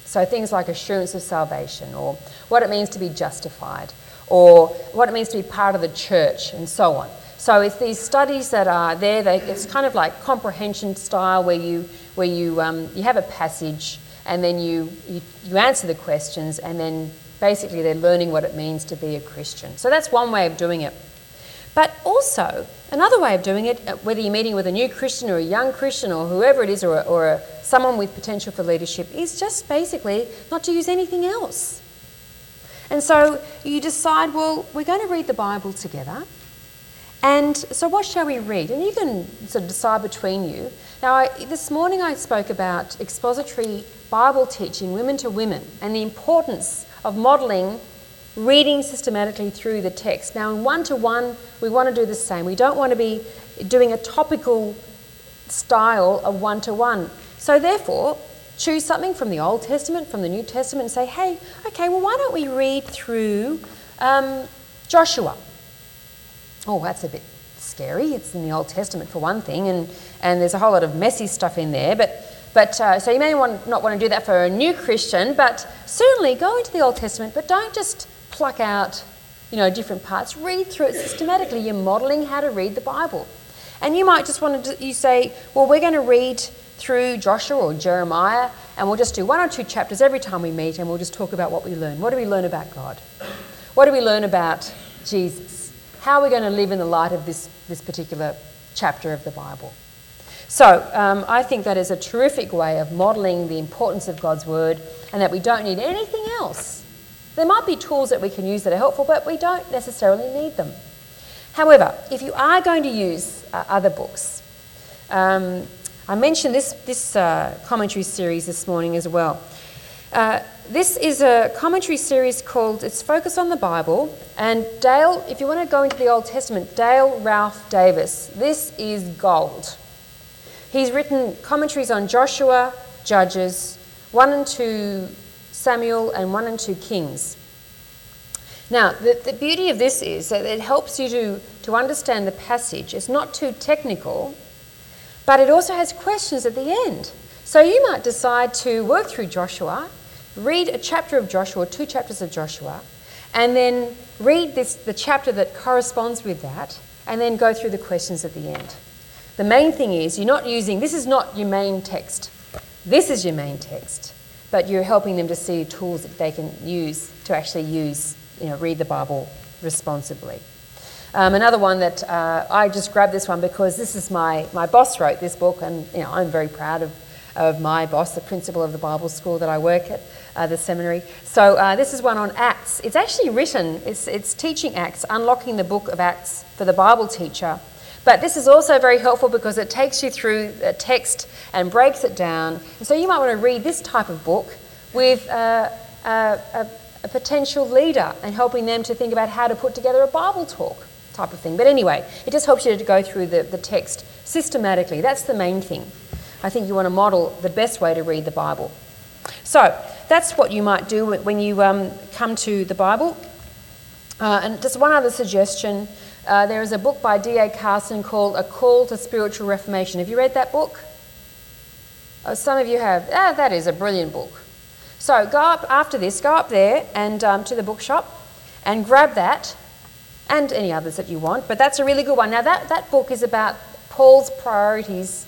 So things like assurance of salvation, or what it means to be justified, or what it means to be part of the church, and so on. So it's these studies that are there. It's kind of like comprehension style, where you have a passage, and then you answer the questions, and then basically they're learning what it means to be a Christian. So that's one way of doing it. But also, another way of doing it, whether you're meeting with a new Christian or a young Christian or whoever it is, or someone with potential for leadership, is just basically not to use anything else. And so you decide, well, we're going to read the Bible together. And so what shall we read? And you can sort of decide between you. Now, this morning I spoke about expository Bible teaching, women to women, and the importance of modelling reading systematically through the text. Now, in one-to-one, we want to do the same. We don't want to be doing a topical style of one-to-one. So therefore, choose something from the Old Testament, from the New Testament, and say, hey, okay, well, why don't we read through Joshua? Oh, that's a bit scary. It's in the Old Testament for one thing, and there's a whole lot of messy stuff in there. But so you may not want to do that for a new Christian, but certainly go into the Old Testament, but don't just pluck out, different parts. Read through it systematically. You're modelling how to read the Bible. And you might just want to, you say, well, we're going to read through Joshua or Jeremiah, and we'll just do 1 or 2 chapters every time we meet, and we'll just talk about what we learn. What do we learn about God? What do we learn about Jesus? How are we going to live in the light of this particular chapter of the Bible? So I think that is a terrific way of modelling the importance of God's Word, and that we don't need anything else. There might be tools that we can use that are helpful, but we don't necessarily need them. However, if you are going to use other books, I mentioned this commentary series this morning as well. This is a commentary series called, it's Focus on the Bible, and Dale, if you want to go into the Old Testament, Dale Ralph Davis, this is gold. He's written commentaries on Joshua, Judges, 1 and 2 Samuel, and 1 and 2 Kings. Now, the beauty of this is that it helps you to understand the passage. It's not too technical, but it also has questions at the end. So you might decide to work through Joshua, read a chapter of Joshua, 2 chapters of Joshua, and then read the chapter that corresponds with that, and then go through the questions at the end. The main thing is this is not your main text. This is your main text, but you're helping them to see tools that they can use to actually read the Bible responsibly. Another one that I just grabbed this one because this is my boss wrote this book, and I'm very proud of my boss, the principal of the Bible school that I work at, the seminary. So this is one on Acts. It's actually written, it's teaching Acts, unlocking the book of Acts for the Bible teacher. But this is also very helpful because it takes you through a text and breaks it down. And so you might want to read this type of book with a potential leader and helping them to think about how to put together a Bible talk type of thing. But anyway, it just helps you to go through the text systematically. That's the main thing. I think you want to model the best way to read the Bible. So that's what you might do when you come to the Bible. And just one other suggestion. There is a book by D.A. Carson called A Call to Spiritual Reformation. Have you read that book? Some of you have. That is a brilliant book. So go up there and to the bookshop and grab that and any others that you want. But that's a really good one. Now that book is about Paul's priorities,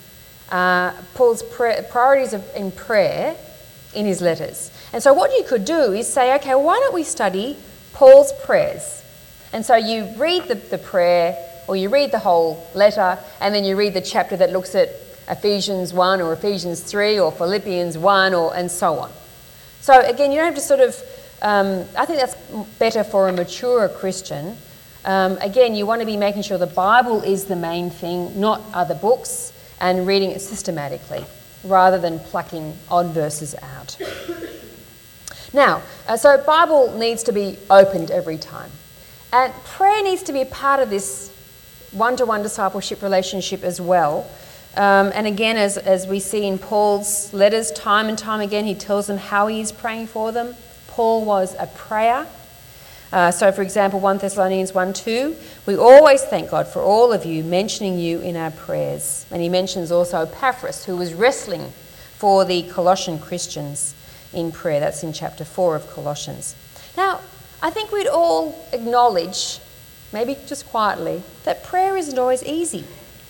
in prayer in his letters. And so what you could do is say, okay, why don't we study Paul's prayers? And so you read the prayer, or you read the whole letter, and then you read the chapter that looks at Ephesians 1 or Ephesians 3 or Philippians 1 and so on. So again, you don't have to sort of, I think that's better for a mature Christian. Again, you want to be making sure the Bible is the main thing, not other books, and reading it systematically, rather than plucking odd verses out. Now, so Bible needs to be opened every time. And prayer needs to be a part of this one-to-one discipleship relationship as well. And again, as we see in Paul's letters, time and time again, he tells them how he's praying for them. Paul was a prayer. So, for example, 1 Thessalonians 1:2, we always thank God for all of you, mentioning you in our prayers. And he mentions also Epaphras, who was wrestling for the Colossian Christians. in prayer. That's in chapter 4 of Colossians. Now, I think we'd all acknowledge, maybe just quietly, that prayer isn't always easy.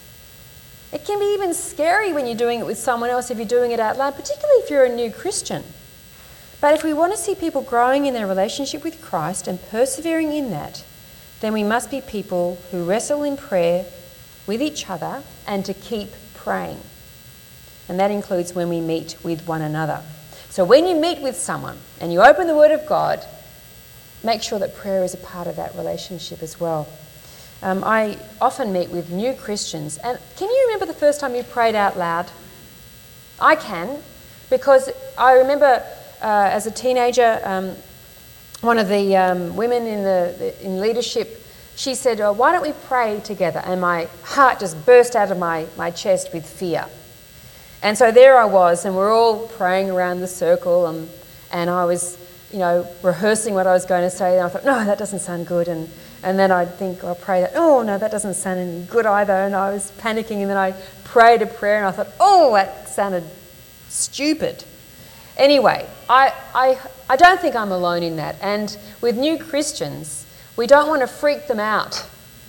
It can be even scary when you're doing it with someone else if you're doing it out loud, particularly if you're a new Christian. But if we want to see people growing in their relationship with Christ and persevering in that, then we must be people who wrestle in prayer with each other and to keep praying. And that includes when we meet with one another. So when you meet with someone and you open the Word of God, make sure that prayer is a part of that relationship as well. I often meet with new Christians, and can you remember the first time you prayed out loud? I can, because I remember as a teenager, one of the women in leadership, she said, "Oh, why don't we pray together?" And my heart just burst out of my chest with fear. And so there I was, and we're all praying around the circle, and I was, rehearsing what I was going to say, and I thought, no, that doesn't sound good, and then I'd think, I'll pray that, oh, no, that doesn't sound any good either, and I was panicking, and then I prayed a prayer, and I thought, oh, that sounded stupid. Anyway, I don't think I'm alone in that, and with new Christians, we don't want to freak them out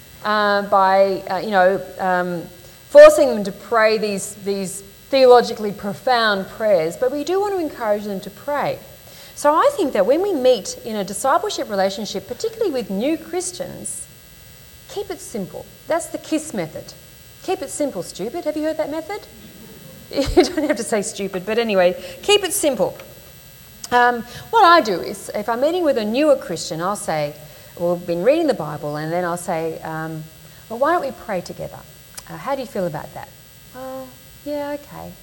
by, forcing them to pray these theologically profound prayers, but we do want to encourage them to pray. So I think that when we meet in a discipleship relationship, particularly with new Christians, keep it simple. That's the KISS method. Keep it simple, stupid. Have you heard that method? You don't have to say stupid, but anyway, keep it simple. What I do is, if I'm meeting with a newer Christian, I'll say, well, we've been reading the Bible, and then I'll say, well, why don't we pray together? How do you feel about that? Yeah, okay.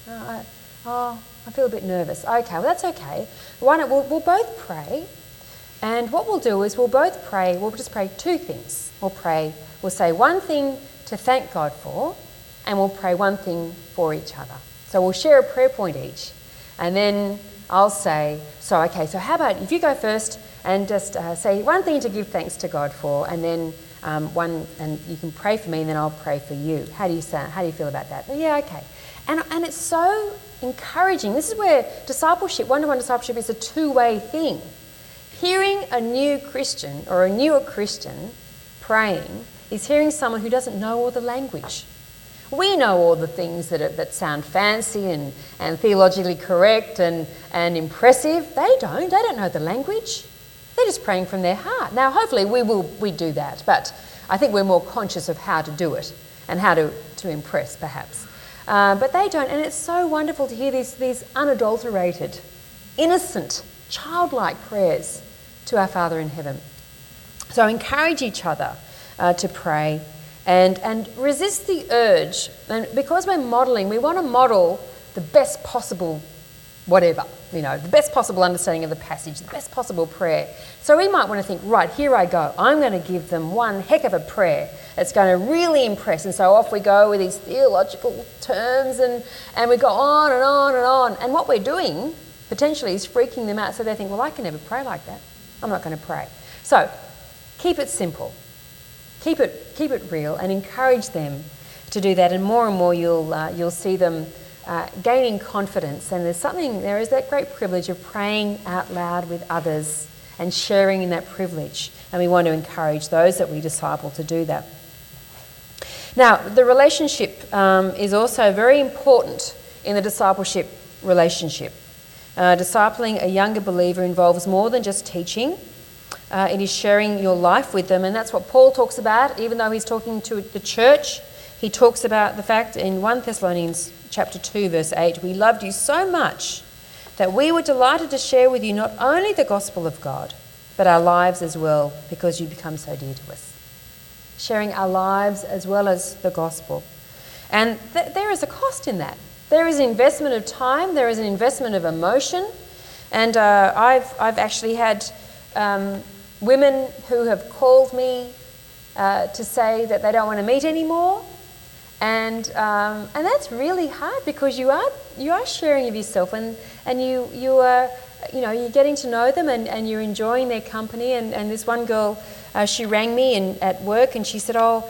I feel a bit nervous. Okay, well, that's okay. Why don't we'll both pray, and what we'll do is we'll both pray. We'll just pray two things. We'll say one thing to thank God for, and we'll pray one thing for each other. So we'll share a prayer point each, and then I'll say, so how about if you go first and just say one thing to give thanks to God for, and then and you can pray for me, and then I'll pray for you. How do you feel about that? Yeah, okay. And it's so encouraging. This is where discipleship, one-to-one discipleship, is a two-way thing. Hearing a new Christian or a newer Christian praying is hearing someone who doesn't know all the language. We know all the things that sound fancy and theologically correct and impressive. They don't know the language. They're just praying from their heart. Now, hopefully we do that, but I think we're more conscious of how to do it and how to impress, perhaps. But they don't, and it's so wonderful to hear these unadulterated, innocent, childlike prayers to our Father in heaven. So encourage each other to pray and resist the urge. And because we're modelling, we want to model the best possible whatever, the best possible understanding of the passage, the best possible prayer. So we might want to think, right, here I go. I'm going to give them one heck of a prayer that's going to really impress. And so off we go with these theological terms and we go on and on and on. And what we're doing, potentially, is freaking them out. So they think, well, I can never pray like that. I'm not going to pray. So keep it simple. Keep it real and encourage them to do that. And more you'll see them gaining confidence, and there is that great privilege of praying out loud with others and sharing in that privilege, and we want to encourage those that we disciple to do that. Now, the relationship is also very important in the discipleship relationship. Discipling a younger believer involves more than just teaching. It is sharing your life with them, and that's what Paul talks about. Even though he's talking to the church, he talks about the fact in 1 Thessalonians chapter 2, verse 8, we loved you so much that we were delighted to share with you not only the gospel of God, but our lives as well, because you become so dear to us. Sharing our lives as well as the gospel. And there is a cost in that. There is an investment of time, there is an investment of emotion, and I've actually had women who have called me to say that they don't want to meet anymore. And that's really hard, because you are sharing of yourself, and you're getting to know them, and you're enjoying their company. And this one girl, she rang me at work, and she said, I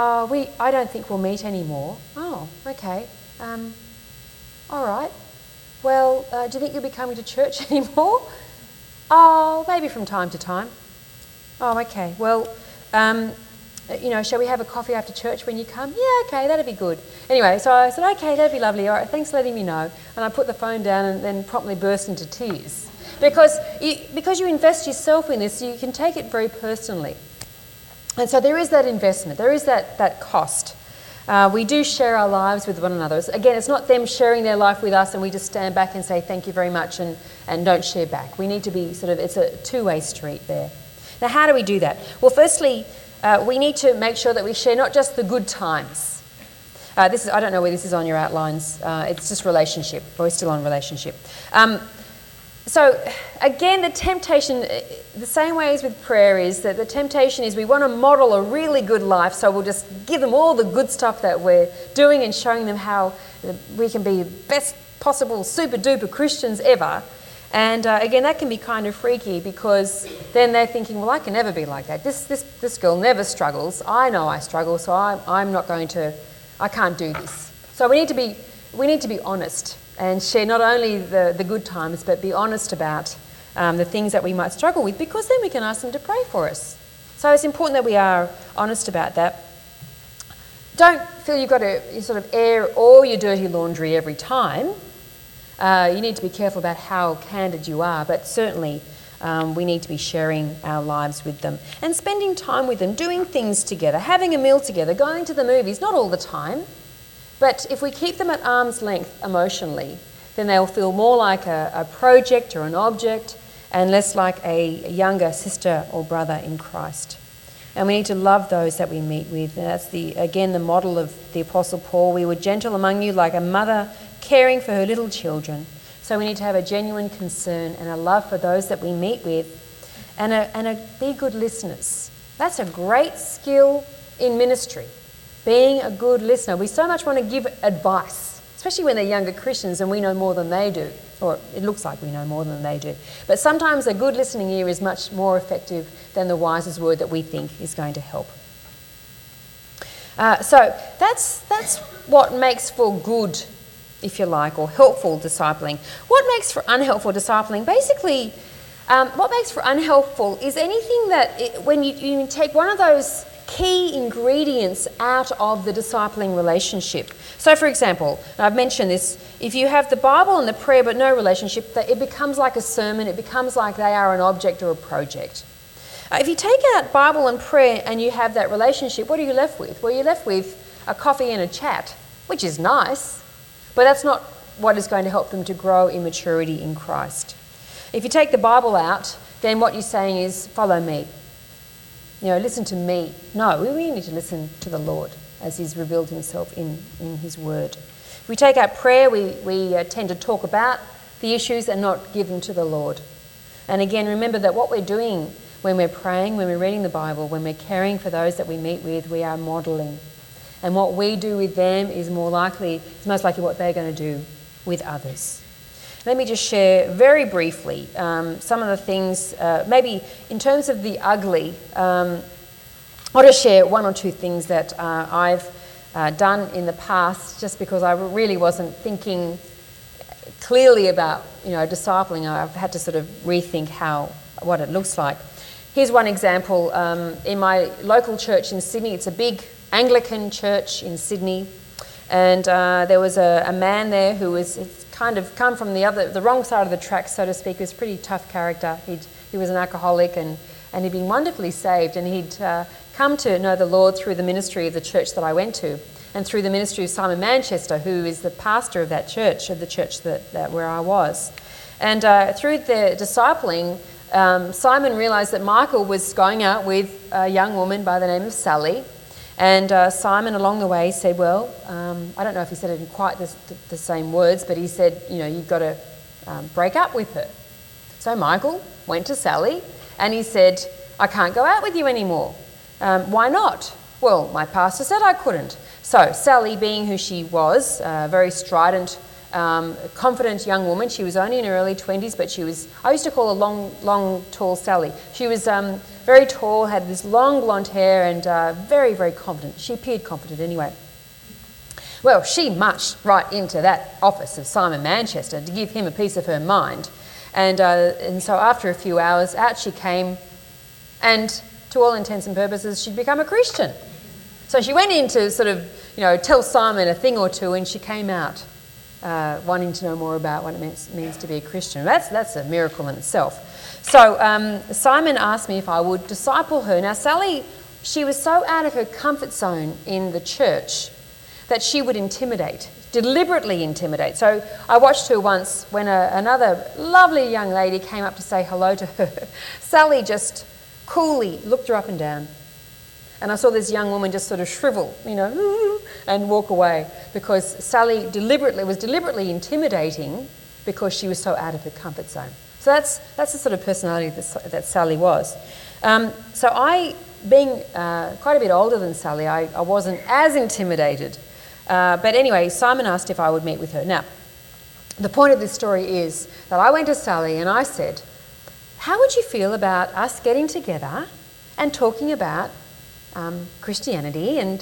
don't think we'll meet anymore. Oh, okay, all right. Well, do you think you'll be coming to church anymore? Oh, maybe from time to time. Oh, okay. Well, shall we have a coffee after church when you come? Yeah, okay, that'd be good. Anyway, so I said, okay, that'd be lovely. All right, thanks for letting me know. And I put the phone down and then promptly burst into tears. Because you invest yourself in this, you can take it very personally. And so there is that investment, there is that cost. We do share our lives with one another. Again, it's not them sharing their life with us and we just stand back and say thank you very much and don't share back. We need to be it's a two-way street there. Now, how do we do that? Well, firstly, we need to make sure that we share not just the good times. I don't know where this is on your outlines. It's just relationship. We're still on relationship. So again, the temptation, the same way as with prayer, is that the temptation is we want to model a really good life, so we'll just give them all the good stuff that we're doing and showing them how we can be best possible super duper Christians ever. And again, that can be kind of freaky because then they're thinking, well, I can never be like that. This girl never struggles. I know I struggle, so I can't do this. So we need to be honest and share not only the good times, but be honest about the things that we might struggle with, because then we can ask them to pray for us. So it's important that we are honest about that. Don't feel you've got to sort of air all your dirty laundry every time. You need to be careful about how candid you are, but certainly we need to be sharing our lives with them and spending time with them, doing things together, having a meal together, going to the movies, not all the time. But if we keep them at arm's length emotionally, then they'll feel more like a project or an object and less like a younger sister or brother in Christ. And we need to love those that we meet with. And that's the model of the Apostle Paul. We were gentle among you like a mother caring for her little children. So we need to have a genuine concern and a love for those that we meet with and be good listeners. That's a great skill in ministry. Being a good listener. We so much want to give advice, especially when they're younger Christians and we know more than they do, or it looks like we know more than they do. But sometimes a good listening ear is much more effective than the wisest word that we think is going to help. So that's what makes for good, if you like, or helpful discipling. What makes for unhelpful discipling? Basically, what makes for unhelpful is anything that when you take one of those key ingredients out of the discipling relationship. So for example, and I've mentioned this, if you have the Bible and the prayer but no relationship, it becomes like a sermon, it becomes like they are an object or a project. If you take out Bible and prayer and you have that relationship, what are you left with? Well, you're left with a coffee and a chat, which is nice, but that's not what is going to help them to grow in maturity in Christ. If you take the Bible out, then what you're saying is, follow me. Listen to me. No, we need to listen to the Lord as he's revealed himself in his word. If we take out prayer, we tend to talk about the issues and not give them to the Lord. And again, remember that what we're doing when we're praying, when we're reading the Bible, when we're caring for those that we meet with, we are modelling. And what we do with them is most likely what they're going to do with others. Let me just share very briefly some of the things, maybe in terms of the ugly. I'll just share one or two things that I've done in the past just because I really wasn't thinking clearly about discipling. I've had to sort of rethink what it looks like. Here's one example. In my local church in Sydney, it's a big Anglican church in Sydney, and there was a man there who was kind of come from the wrong side of the tracks, so to speak. He was a pretty tough character. He was an alcoholic and he'd been wonderfully saved, and he'd come to know the Lord through the ministry of the church that I went to and through the ministry of Simon Manchester, who is the pastor of that church, of the church that where I was. And through the discipling, Simon realised that Michael was going out with a young woman by the name of Sally. And Simon along the way said, well, I don't know if he said it in quite the same words, but he said, you've got to break up with her. So Michael went to Sally and he said, I can't go out with you anymore. Why not? Well, my pastor said I couldn't. So Sally, being who she was, a very strident, confident young woman, she was only in her early 20s, but I used to call her long, tall Sally. She was very tall, had this long blonde hair and very, very confident. She appeared confident anyway. Well, she marched right into that office of Simon Manchester to give him a piece of her mind. And so after a few hours, out she came, and to all intents and purposes, she'd become a Christian. So she went in to sort of, tell Simon a thing or two, and she came out wanting to know more about what it means to be a Christian. That's a miracle in itself. So Simon asked me if I would disciple her. Now, Sally, she was so out of her comfort zone in the church that she would deliberately intimidate. So I watched her once when another lovely young lady came up to say hello to her. Sally just coolly looked her up and down. And I saw this young woman just sort of shrivel, and walk away, because Sally was deliberately intimidating because she was so out of her comfort zone. So that's the sort of personality that Sally was. So I, being quite a bit older than Sally, I wasn't as intimidated. But anyway, Simon asked if I would meet with her. Now, the point of this story is that I went to Sally and I said, how would you feel about us getting together and talking about Christianity and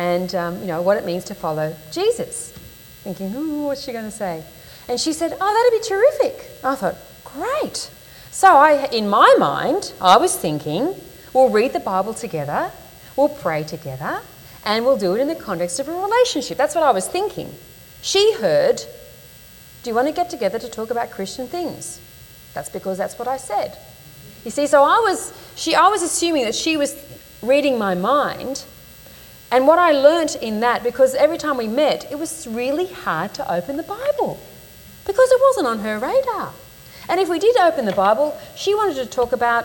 what it means to follow Jesus? Thinking, what's she going to say? And she said, that'd be terrific. I thought, great. So in my mind, I was thinking, we'll read the Bible together, we'll pray together, and we'll do it in the context of a relationship. That's what I was thinking. She heard, do you want to get together to talk about Christian things? That's because that's what I said. You see, so I was assuming that she was reading my mind. And what I learnt in that, because every time we met, it was really hard to open the Bible because it wasn't on her radar. And if we did open the Bible, she wanted to talk about,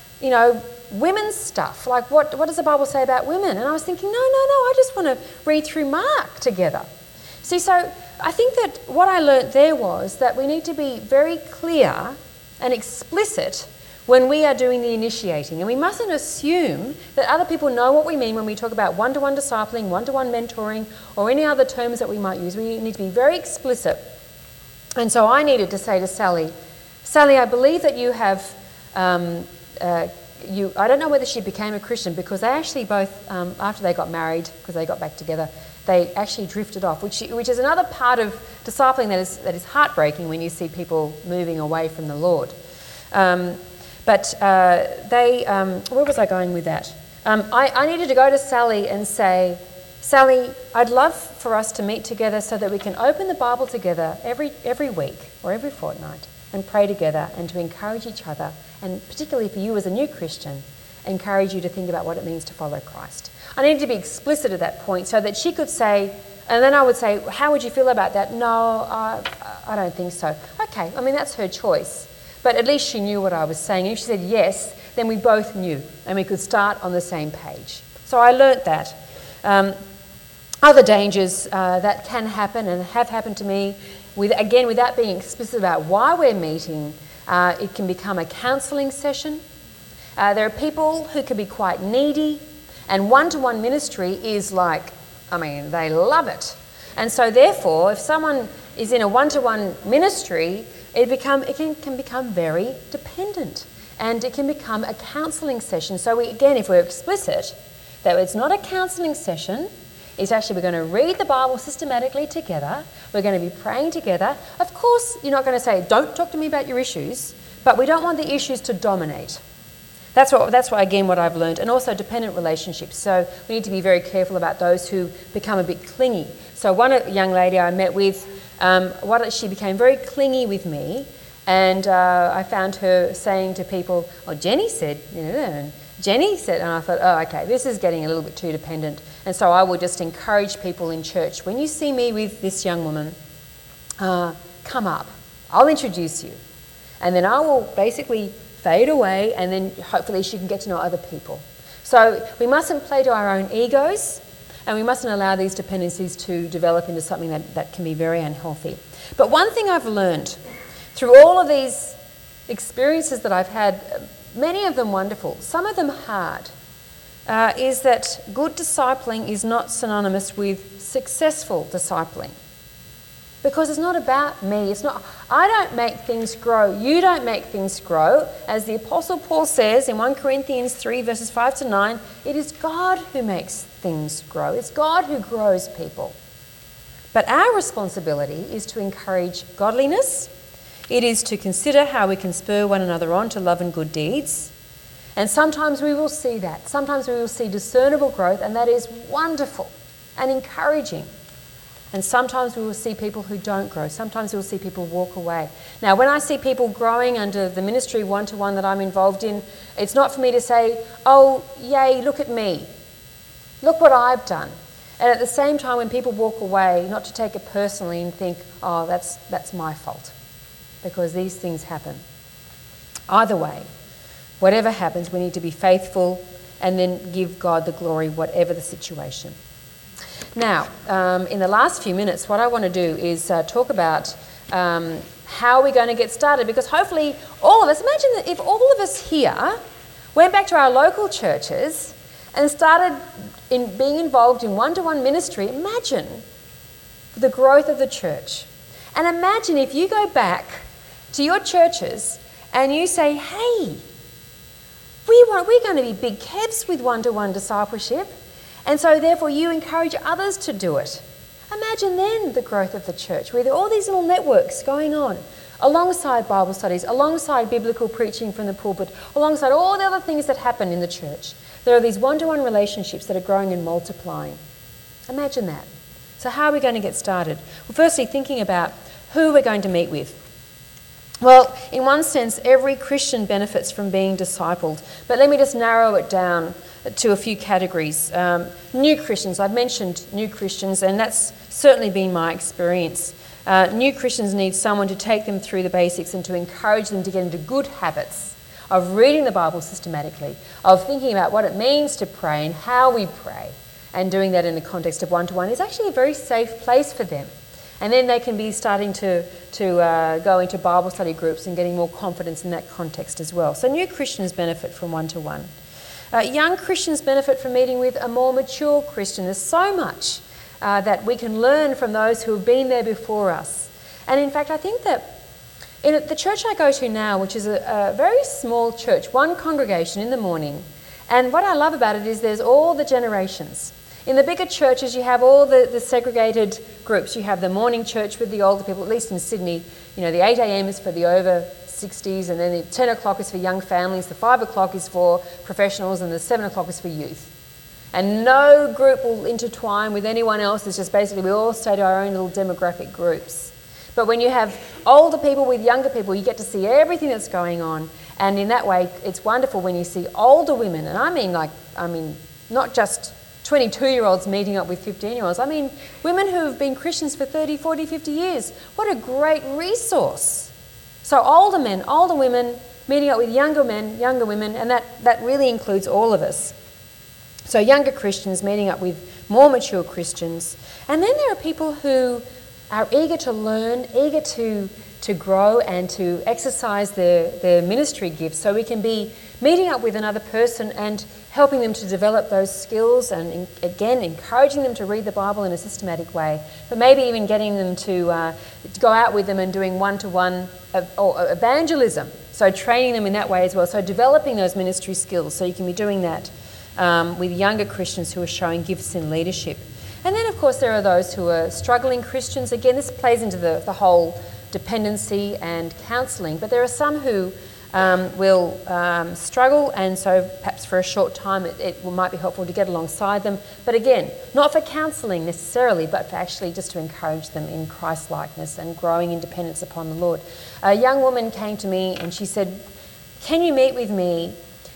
women's stuff. Like, what does the Bible say about women? And I was thinking, no, I just want to read through Mark together. See, so I think that what I learnt there was that we need to be very clear and explicit when we are doing the initiating. And we mustn't assume that other people know what we mean when we talk about one-to-one discipling, one-to-one mentoring, or any other terms that we might use. We need to be very explicit. And so I needed to say to Sally, I believe that you have, I don't know whether she became a Christian, because they actually both, after they got married, because they got back together, they actually drifted off, which is another part of discipling that is heartbreaking when you see people moving away from the Lord. Where was I going with that? I needed to go to Sally and say, Sally, I'd love for us to meet together so that we can open the Bible together every week or every fortnight and pray together, and to encourage each other, and particularly for you as a new Christian, encourage you to think about what it means to follow Christ. I needed to be explicit at that point so that she could say, and then I would say, how would you feel about that? No, I don't think so. Okay, that's her choice. But at least she knew what I was saying. And if she said yes, then we both knew and we could start on the same page. So I learnt that. Other dangers that can happen and have happened to me, without being explicit about why we're meeting, it can become a counselling session. There are people who can be quite needy, and one-to-one ministry is like, they love it. And so therefore, if someone is in a one-to-one ministry, it can become very dependent, and it can become a counselling session. So if we're explicit that it's not a counselling session, it's actually we're going to read the Bible systematically together, we're going to be praying together. Of course, you're not going to say, don't talk to me about your issues, but we don't want the issues to dominate. That's what I've learned. And also dependent relationships. So we need to be very careful about those who become a bit clingy. So one young lady I met with, she became very clingy with me, and I found her saying to people, Jenny said, and I thought, okay, this is getting a little bit too dependent. And so I would just encourage people in church, when you see me with this young woman, come up, I'll introduce you. And then I will basically fade away, and then hopefully she can get to know other people. So we mustn't play to our own egos, and we mustn't allow these dependencies to develop into something that can be very unhealthy. But one thing I've learned through all of these experiences that I've had, many of them wonderful, some of them hard, is that good discipling is not synonymous with successful discipling. Because it's not about me. I don't make things grow. You don't make things grow. As the Apostle Paul says in 1 Corinthians 3 verses 5 to 9, it is God who makes things grow. It's God who grows people. But our responsibility is to encourage godliness. It is to consider how we can spur one another on to love and good deeds. And sometimes we will see that. Sometimes we will see discernible growth, and that is wonderful and encouraging. And sometimes we will see people who don't grow. Sometimes we will see people walk away. Now, when I see people growing under the ministry one-to-one that I'm involved in, it's not for me to say, oh, yay, look at me. Look what I've done. And at the same time, when people walk away, not to take it personally and think, oh, that's my fault, because these things happen. Either way, whatever happens, we need to be faithful and then give God the glory, whatever the situation. Now, in the last few minutes, what I want to do is talk about how we're going to get started, because hopefully all of us, imagine that if all of us here went back to our local churches and started being involved in one-to-one ministry, imagine the growth of the church. And imagine if you go back to your churches and you say, hey, we're going to be big Kevs with one-to-one discipleship, and so therefore you encourage others to do it. Imagine then the growth of the church with all these little networks going on alongside Bible studies, alongside biblical preaching from the pulpit, alongside all the other things that happen in the church. There are these one-to-one relationships that are growing and multiplying. Imagine that. So how are we going to get started? Well, firstly, thinking about who we're going to meet with. Well, in one sense, every Christian benefits from being discipled, but let me just narrow it down to a few categories. New Christians, I've mentioned new Christians, and that's certainly been my experience. New Christians need someone to take them through the basics and to encourage them to get into good habits of reading the Bible systematically, of thinking about what it means to pray and how we pray, and doing that in the context of one-to-one is actually a very safe place for them. And then they can be starting to go into Bible study groups and getting more confidence in that context as well. So new Christians benefit from one-to-one. Young Christians benefit from meeting with a more mature Christian. There's so much that we can learn from those who have been there before us. And in fact, I think that in the church I go to now, which is a very small church, one congregation in the morning, and what I love about it is there's all the generations. In the bigger churches, you have all the segregated groups. You have the morning church with the older people, at least in Sydney. You know, the 8 a.m. is for the over 60s, and then the 10 o'clock is for young families, the 5 o'clock is for professionals, and the 7 o'clock is for youth. And no group will intertwine with anyone else. It's just basically we all stay to our own little demographic groups. But when you have older people with younger people, you get to see everything that's going on. And in that way, it's wonderful when you see older women, and I mean not just 22-year-olds meeting up with 15-year-olds. I mean, women who have been Christians for 30, 40, 50 years. What a great resource. So older men, older women meeting up with younger men, younger women, and that really includes all of us. So younger Christians meeting up with more mature Christians. And then there are people who are eager to learn, eager to grow and to exercise their ministry gifts. So we can be meeting up with another person and helping them to develop those skills and, again, encouraging them to read the Bible in a systematic way, but maybe even getting them to go out with them and doing one-to-one or evangelism, so training them in that way as well, so developing those ministry skills, so you can be doing that with younger Christians who are showing gifts in leadership. And then, of course, there are those who are struggling Christians. Again, this plays into the whole dependency and counselling, but there are some who will struggle, and so perhaps for a short time it might be helpful to get alongside them. But again, not for counselling necessarily, but for actually just to encourage them in Christ-likeness and growing in dependence upon the Lord. A young woman came to me and she said, "Can you meet with me?"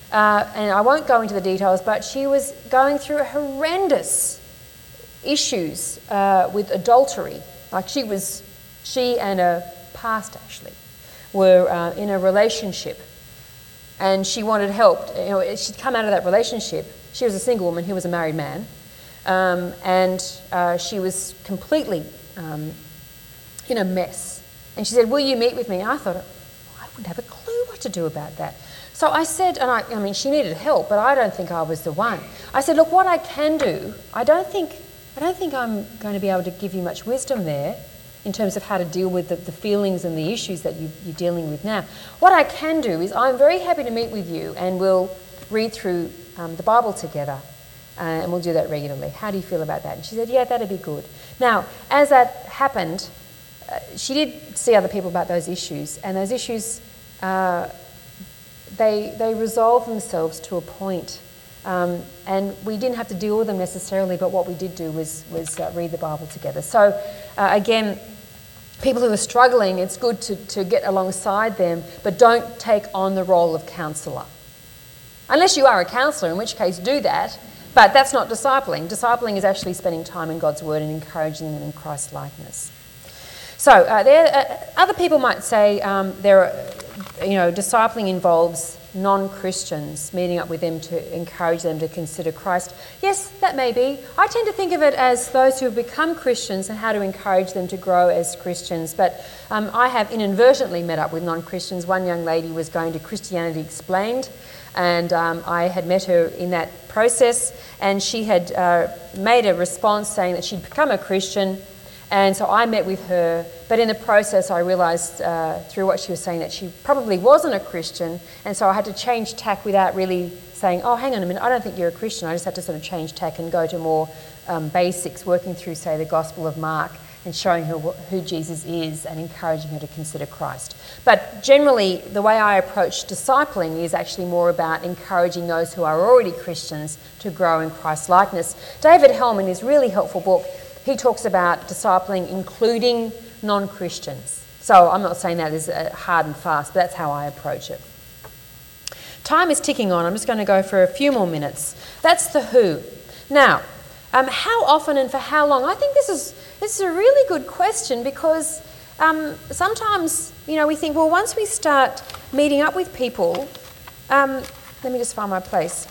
And I won't go into the details, but she was going through horrendous issues with adultery. Like she and a pastor actually were in a relationship, and she wanted help. You know, she'd come out of that relationship. She was a single woman, he was a married man, and she was completely in a mess. And she said, "Will you meet with me?" And I thought, I wouldn't have a clue what to do about that. So I said, and I mean, she needed help, but I don't think I was the one. I said, "Look, what I can do, I don't think I'm going to be able to give you much wisdom there in terms of how to deal with the feelings and the issues that you're dealing with now. What I can do is I'm very happy to meet with you, and we'll read through the Bible together. and we'll do that regularly. How do you feel about that? And she said, yeah, that'd be good. Now, as that happened, she did see other people about those issues, and those issues, they resolved themselves to a point. And we didn't have to deal with them necessarily, but what we did do was read the Bible together. So again, people who are struggling, it's good to get alongside them, but don't take on the role of counsellor. Unless you are a counsellor, in which case do that, but that's not discipling. Discipling is actually spending time in God's Word and encouraging them in Christ's likeness. So other people might say discipling involves non-Christians, meeting up with them to encourage them to consider Christ. Yes, that may be. I tend to think of it as those who have become Christians and how to encourage them to grow as Christians. But I have inadvertently met up with non-Christians. One young lady was going to Christianity Explained, and I had met her in that process, and she had made a response saying that she'd become a Christian. And so I met with her, but in the process I realised through what she was saying that she probably wasn't a Christian, and so I had to change tack without really saying, oh, hang on a minute, I don't think you're a Christian. I just had to sort of change tack and go to more basics, working through, say, the Gospel of Mark and showing her who Jesus is and encouraging her to consider Christ. But generally, the way I approach discipling is actually more about encouraging those who are already Christians to grow in Christ's likeness. David Helm, in his really helpful book, he talks about discipling including non-Christians. So I'm not saying that is hard and fast, but that's how I approach it. Time is ticking on. I'm just going to go for a few more minutes. That's the who. Now, how often and for how long? I think this is a really good question, because sometimes, we think, well, once we start meeting up with people, let me just find my place,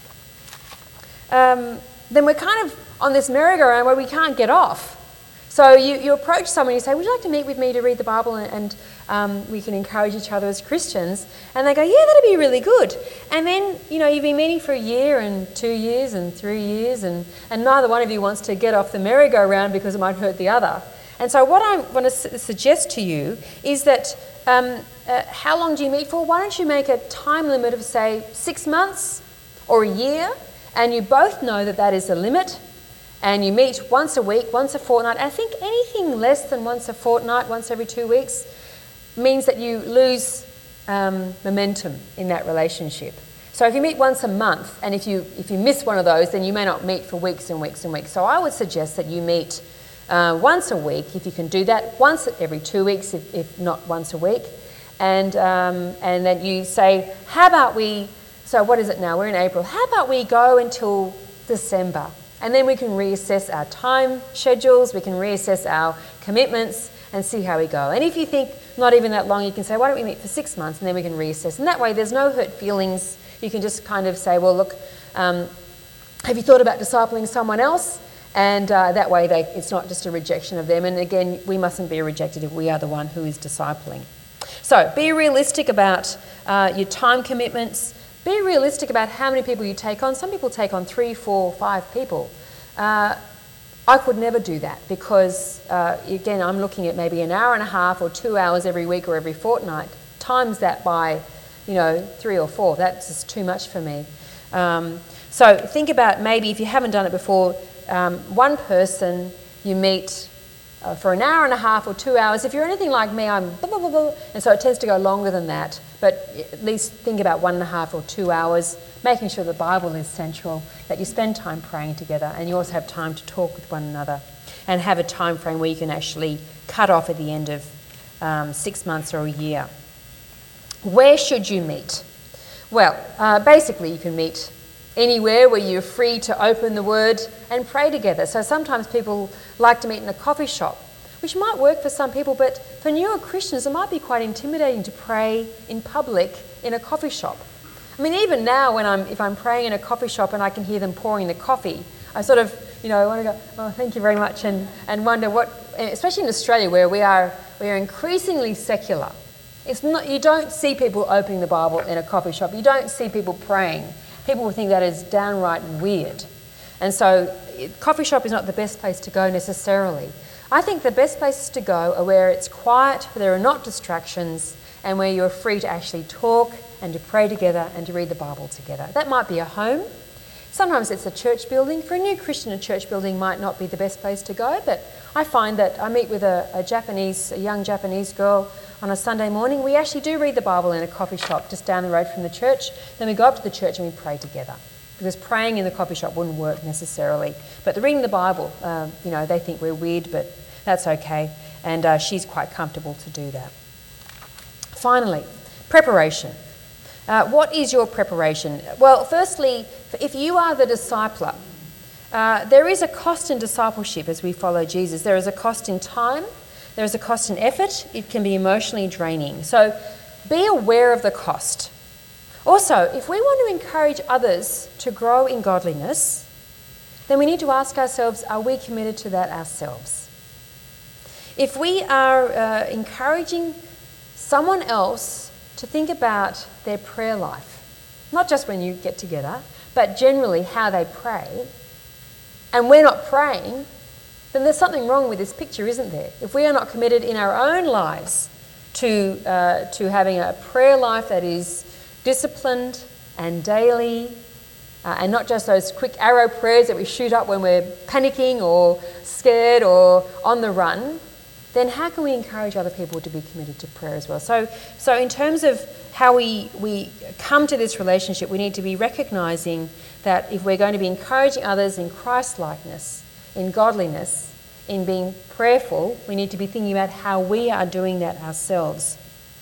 then we're kind of on this merry-go-round where we can't get off. So you approach someone, you say, would you like to meet with me to read the Bible and we can encourage each other as Christians? And they go, yeah, that'd be really good. And then, you've been meeting for a year and 2 years and 3 years, and neither one of you wants to get off the merry-go-round because it might hurt the other. And so what I want to suggest to you is that how long do you meet for? Why don't you make a time limit of, say, 6 months or a year, and you both know that is the limit, and you meet once a week, once a fortnight. I think anything less than once a fortnight, once every 2 weeks, means that you lose momentum in that relationship. So if you meet once a month, and if you miss one of those, then you may not meet for weeks and weeks and weeks. So I would suggest that you meet once a week, if you can do that, once every 2 weeks, if not once a week, and then you say, how about we, so what is it now, we're in April, how about we go until December? And then we can reassess our time schedules, we can reassess our commitments and see how we go. And if you think not even that long, you can say, why don't we meet for 6 months, and then we can reassess. And that way there's no hurt feelings. You can just kind of say, well, look, have you thought about discipling someone else? And that way it's not just a rejection of them. And again, we mustn't be rejected if we are the one who is discipling. So be realistic about your time commitments. Be realistic about how many people you take on. Some people take on 3, 4, 5 people. I could never do that because, again, I'm looking at maybe an hour and a half or 2 hours every week or every fortnight. Times that by, 3 or 4. That's just too much for me. So think about maybe if you haven't done it before, one person you meet for an hour and a half or 2 hours. If you're anything like me, I'm blah, blah, blah, blah, and so it tends to go longer than that. But at least think about 1.5 or 2 hours, making sure the Bible is central, that you spend time praying together, and you also have time to talk with one another, and have a time frame where you can actually cut off at the end of 6 months or a year. Where should you meet? Well, basically you can meet anywhere where you're free to open the Word and pray together. So sometimes people like to meet in a coffee shop, which might work for some people, but for newer Christians it might be quite intimidating to pray in public in a coffee shop. I mean, even now if I'm praying in a coffee shop and I can hear them pouring the coffee, I sort of, want to go, oh, thank you very much, and wonder what, especially in Australia where we are increasingly secular. It's not, you don't see people opening the Bible in a coffee shop. You don't see people praying. People will think that is downright weird. And so coffee shop is not the best place to go necessarily. I think the best places to go are where it's quiet, where there are not distractions, and where you're free to actually talk and to pray together and to read the Bible together. That might be a home. Sometimes it's a church building. For a new Christian, a church building might not be the best place to go, but I find that I meet with a young Japanese girl on a Sunday morning. We actually do read the Bible in a coffee shop just down the road from the church. Then we go up to the church and we pray together. Because praying in the coffee shop wouldn't work necessarily. But the reading the Bible, they think we're weird, but that's okay. And she's quite comfortable to do that. Finally, preparation. What is your preparation? Well, firstly, if you are the discipler, there is a cost in discipleship as we follow Jesus. There is a cost in time. There is a cost in effort. It can be emotionally draining. So be aware of the cost. Also, if we want to encourage others to grow in godliness, then we need to ask ourselves, are we committed to that ourselves? If we are encouraging someone else to think about their prayer life, not just when you get together, but generally how they pray, and we're not praying, then there's something wrong with this picture, isn't there? If we are not committed in our own lives to having a prayer life that is disciplined and daily, and not just those quick arrow prayers that we shoot up when we're panicking or scared or on the run, then how can we encourage other people to be committed to prayer as well? So in terms of how we come to this relationship, we need to be recognising that if we're going to be encouraging others in Christ-likeness, in godliness, in being prayerful, we need to be thinking about how we are doing that ourselves.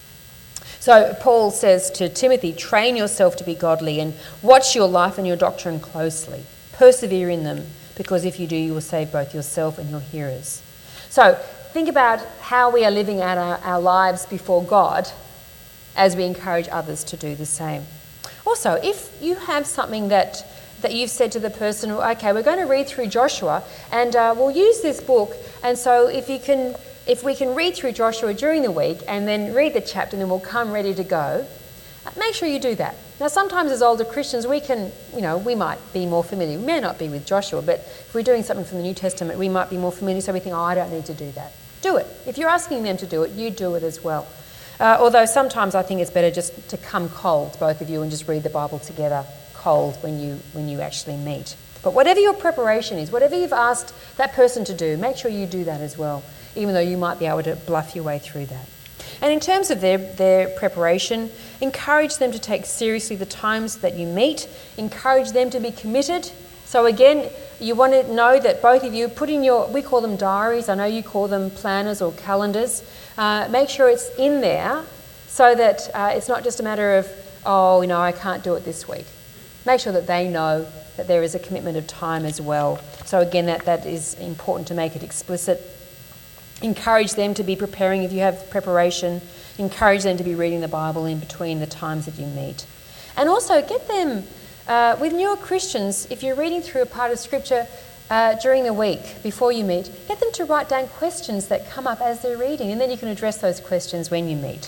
So Paul says to Timothy, train yourself to be godly and watch your life and your doctrine closely. Persevere in them, because if you do, you will save both yourself and your hearers. So think about how we are living out our lives before God as we encourage others to do the same. Also, if you have something that you've said to the person, okay, we're going to read through Joshua and we'll use this book, and so if we can read through Joshua during the week and then read the chapter and then we'll come ready to go, make sure you do that. Now, sometimes as older Christians, we might be more familiar. We may not be with Joshua, but if we're doing something from the New Testament, we might be more familiar, so we think, I don't need to do that. Do it. If you're asking them to do it, you do it as well. Although sometimes I think it's better just to come cold, both of you, and just read the Bible together cold when you actually meet. But whatever your preparation is, whatever you've asked that person to do, make sure you do that as well, even though you might be able to bluff your way through that. And in terms of their preparation, encourage them to take seriously the times that you meet. Encourage them to be committed. So again, you want to know that both of you put in we call them diaries, I know you call them planners or calendars. Make sure it's in there so that it's not just a matter of, I can't do it this week. Make sure that they know that there is a commitment of time as well. So again, that is important to make it explicit. Encourage them to be preparing if you have preparation. Encourage them to be reading the Bible in between the times that you meet. And also get them, with newer Christians, if you're reading through a part of Scripture during the week before you meet, get them to write down questions that come up as they're reading, and then you can address those questions when you meet.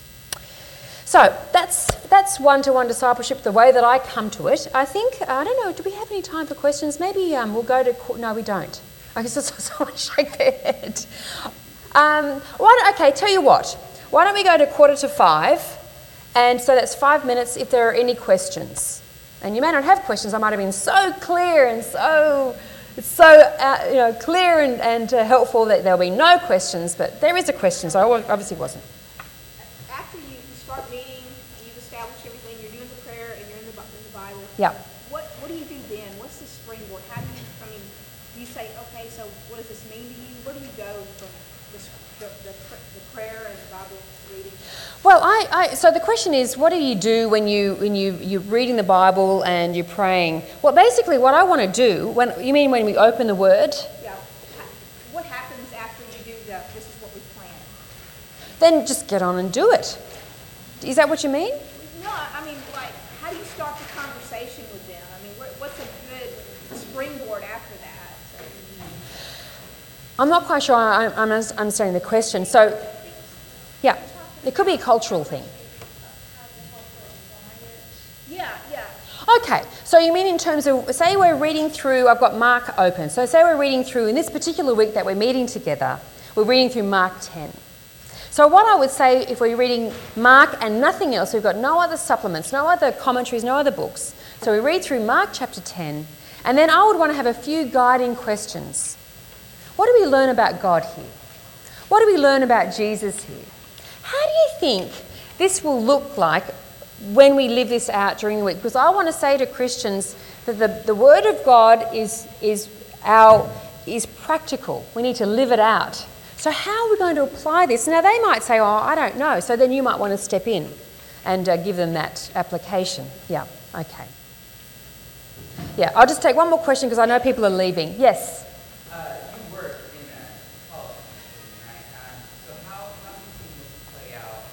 So that's one-to-one discipleship, the way that I come to it. I think, I don't know, do we have any time for questions? Maybe we'll go to... No, we don't. I guess someone shake their head. Okay, tell you what. Why don't we go to 4:45? And so that's 5 minutes if there are any questions. And you may not have questions. I might have been so clear and so clear and helpful that there'll be no questions, but there is a question, so I obviously wasn't. After you start meeting, you've established everything, you're doing the prayer and you're in the Bible. Yeah. What do you do then? What's the springboard? Do you say, okay, so what does this mean to you? Where do you go from the prayer and the Bible reading? Well, so the question is, what do you do when you're reading the Bible and you're praying? Well, basically, what I want to do when we open the Word? Yeah. What happens after you do this is what we plan? Then just get on and do it. Is that what you mean? No, I mean, how do you start the conversation with them? I mean, what's a good springboard after that? I'm not quite sure I'm understanding the question. So, yeah, it could be a cultural thing. Yeah. Okay, so you mean in terms of, say we're reading through, I've got Mark open. So say we're reading through, in this particular week that we're meeting together, we're reading through Mark 10. So what I would say, if we're reading Mark and nothing else, we've got no other supplements, no other commentaries, no other books. So we read through Mark chapter 10, and then I would want to have a few guiding questions. What do we learn about God here? What do we learn about Jesus here? How do you think this will look like when we live this out during the week? Because I want to say to Christians that the Word of God is practical. We need to live it out. So how are we going to apply this? Now they might say, oh, I don't know. So then you might want to step in and give them that application. Yeah, okay. Yeah, I'll just take one more question because I know people are leaving. Yes? You work in a college, right? So how do you see this play out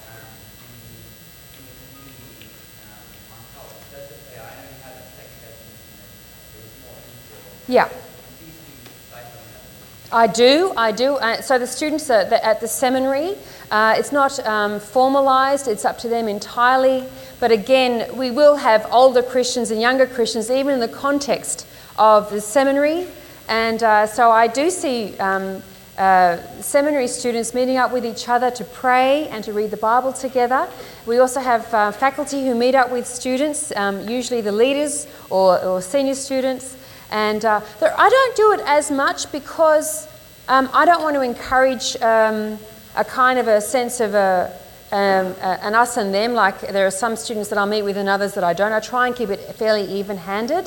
in the community on college? Does it play out? I know you had a second definition that it was more equal. Yeah. Do you see cycling that? I do. So the students at the seminary, it's not formalised, it's up to them entirely. But again, we will have older Christians and younger Christians, even in the context of the seminary. And so I do see seminary students meeting up with each other to pray and to read the Bible together. We also have faculty who meet up with students, usually the leaders or senior students. And I don't do it as much because I don't want to encourage a kind of a sense of an us and them, like there are some students that I'll meet with and others that I don't. I try and keep it fairly even-handed.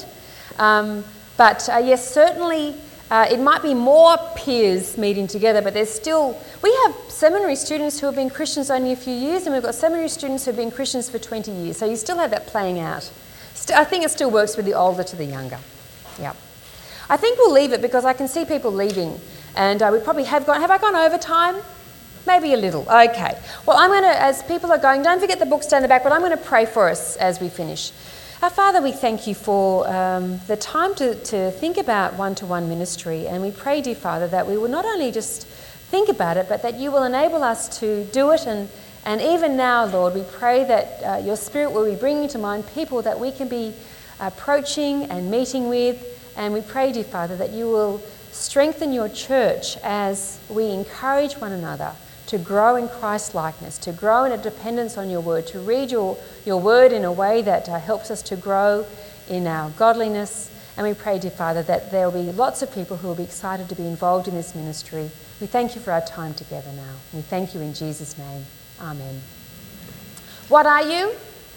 But yes, certainly it might be more peers meeting together, but there's still, we have seminary students who have been Christians only a few years, and we've got seminary students who have been Christians for 20 years. So you still have that playing out. I think it still works with the older to the younger. Yeah. I think we'll leave it because I can see people leaving, and we probably have I gone over time? Maybe a little. Okay. Well, I'm going to, as people are going, don't forget the books down the back, but I'm going to pray for us as we finish. Our Father, we thank you for the time to think about one-to-one ministry, and we pray, dear Father, that we will not only just think about it, but that you will enable us to do it. And even now, Lord, we pray that your Spirit will be bringing to mind people that we can be approaching and meeting with. And we pray, dear Father, that you will strengthen your church as we encourage one another to grow in Christ-likeness, to grow in a dependence on your word, to read your word in a way that helps us to grow in our godliness. And we pray, dear Father, that there will be lots of people who will be excited to be involved in this ministry. We thank you for our time together now. We thank you in Jesus' name. Amen. What are you?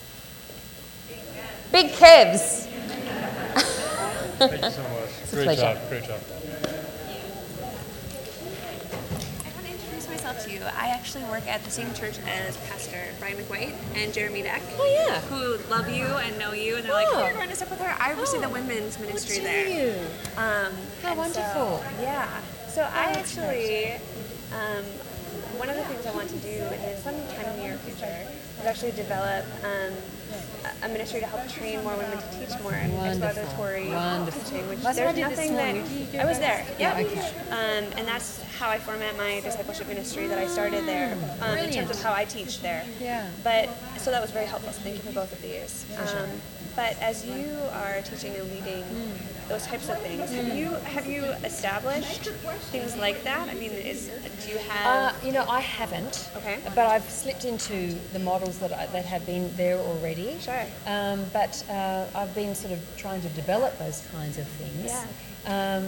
Big Kevs. Thank you so much. It's a Great pleasure. job. Great job. I want to introduce myself to you. I actually work at the same church as Pastor Brian McWhite and Jeremy Deck. Oh, yeah. Who love you and know you, and they're like, "Hey, you're going to step with her." I oversee the women's ministry there. You? How wonderful. Yeah. So I actually, one of the things I want to do is sometime in the near future is actually develop a ministry to help train more women to teach more in expository teaching, which there's nothing that I was there. Yeah. Okay. And that's how I format my discipleship ministry that I started there, in terms of how I teach there. Yeah. But so that was very helpful. So thank you for both of these. But as you are teaching and leading those types of things, have you established things like that? I mean, do you have? I haven't. Okay. But I've slipped into the models that have been there already. Sure. But I've been sort of trying to develop those kinds of things. Yeah.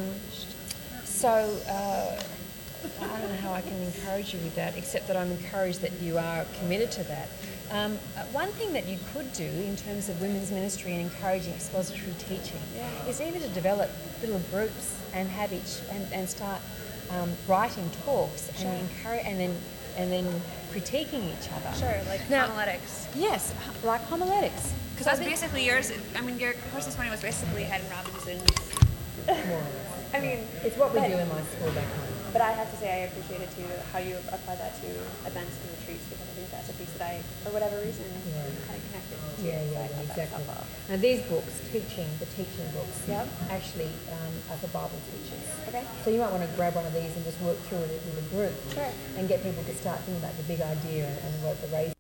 I don't know how I can encourage you with that, except that I'm encouraged that you are committed to that. One thing that you could do in terms of women's ministry and encouraging expository teaching is even to develop little groups and have and start writing talks and encourage and then critiquing each other. Sure, like homiletics. Yes, like homiletics. Because that's basically yours. I mean, your course this morning was basically Head and Robinson's. I mean, It's what we do in my school back home. but I have to say I appreciated too how you apply that to events and retreats, because I think that's a piece that I, for whatever reason, kind of connected to. Yeah, So I thought that was exactly. helpful. Now these books, the teaching books, Yep. actually are for Bible teachers. Okay. So you might want to grab one of these and just work through it with a group Sure. and get people to start thinking about the big idea and what the raise.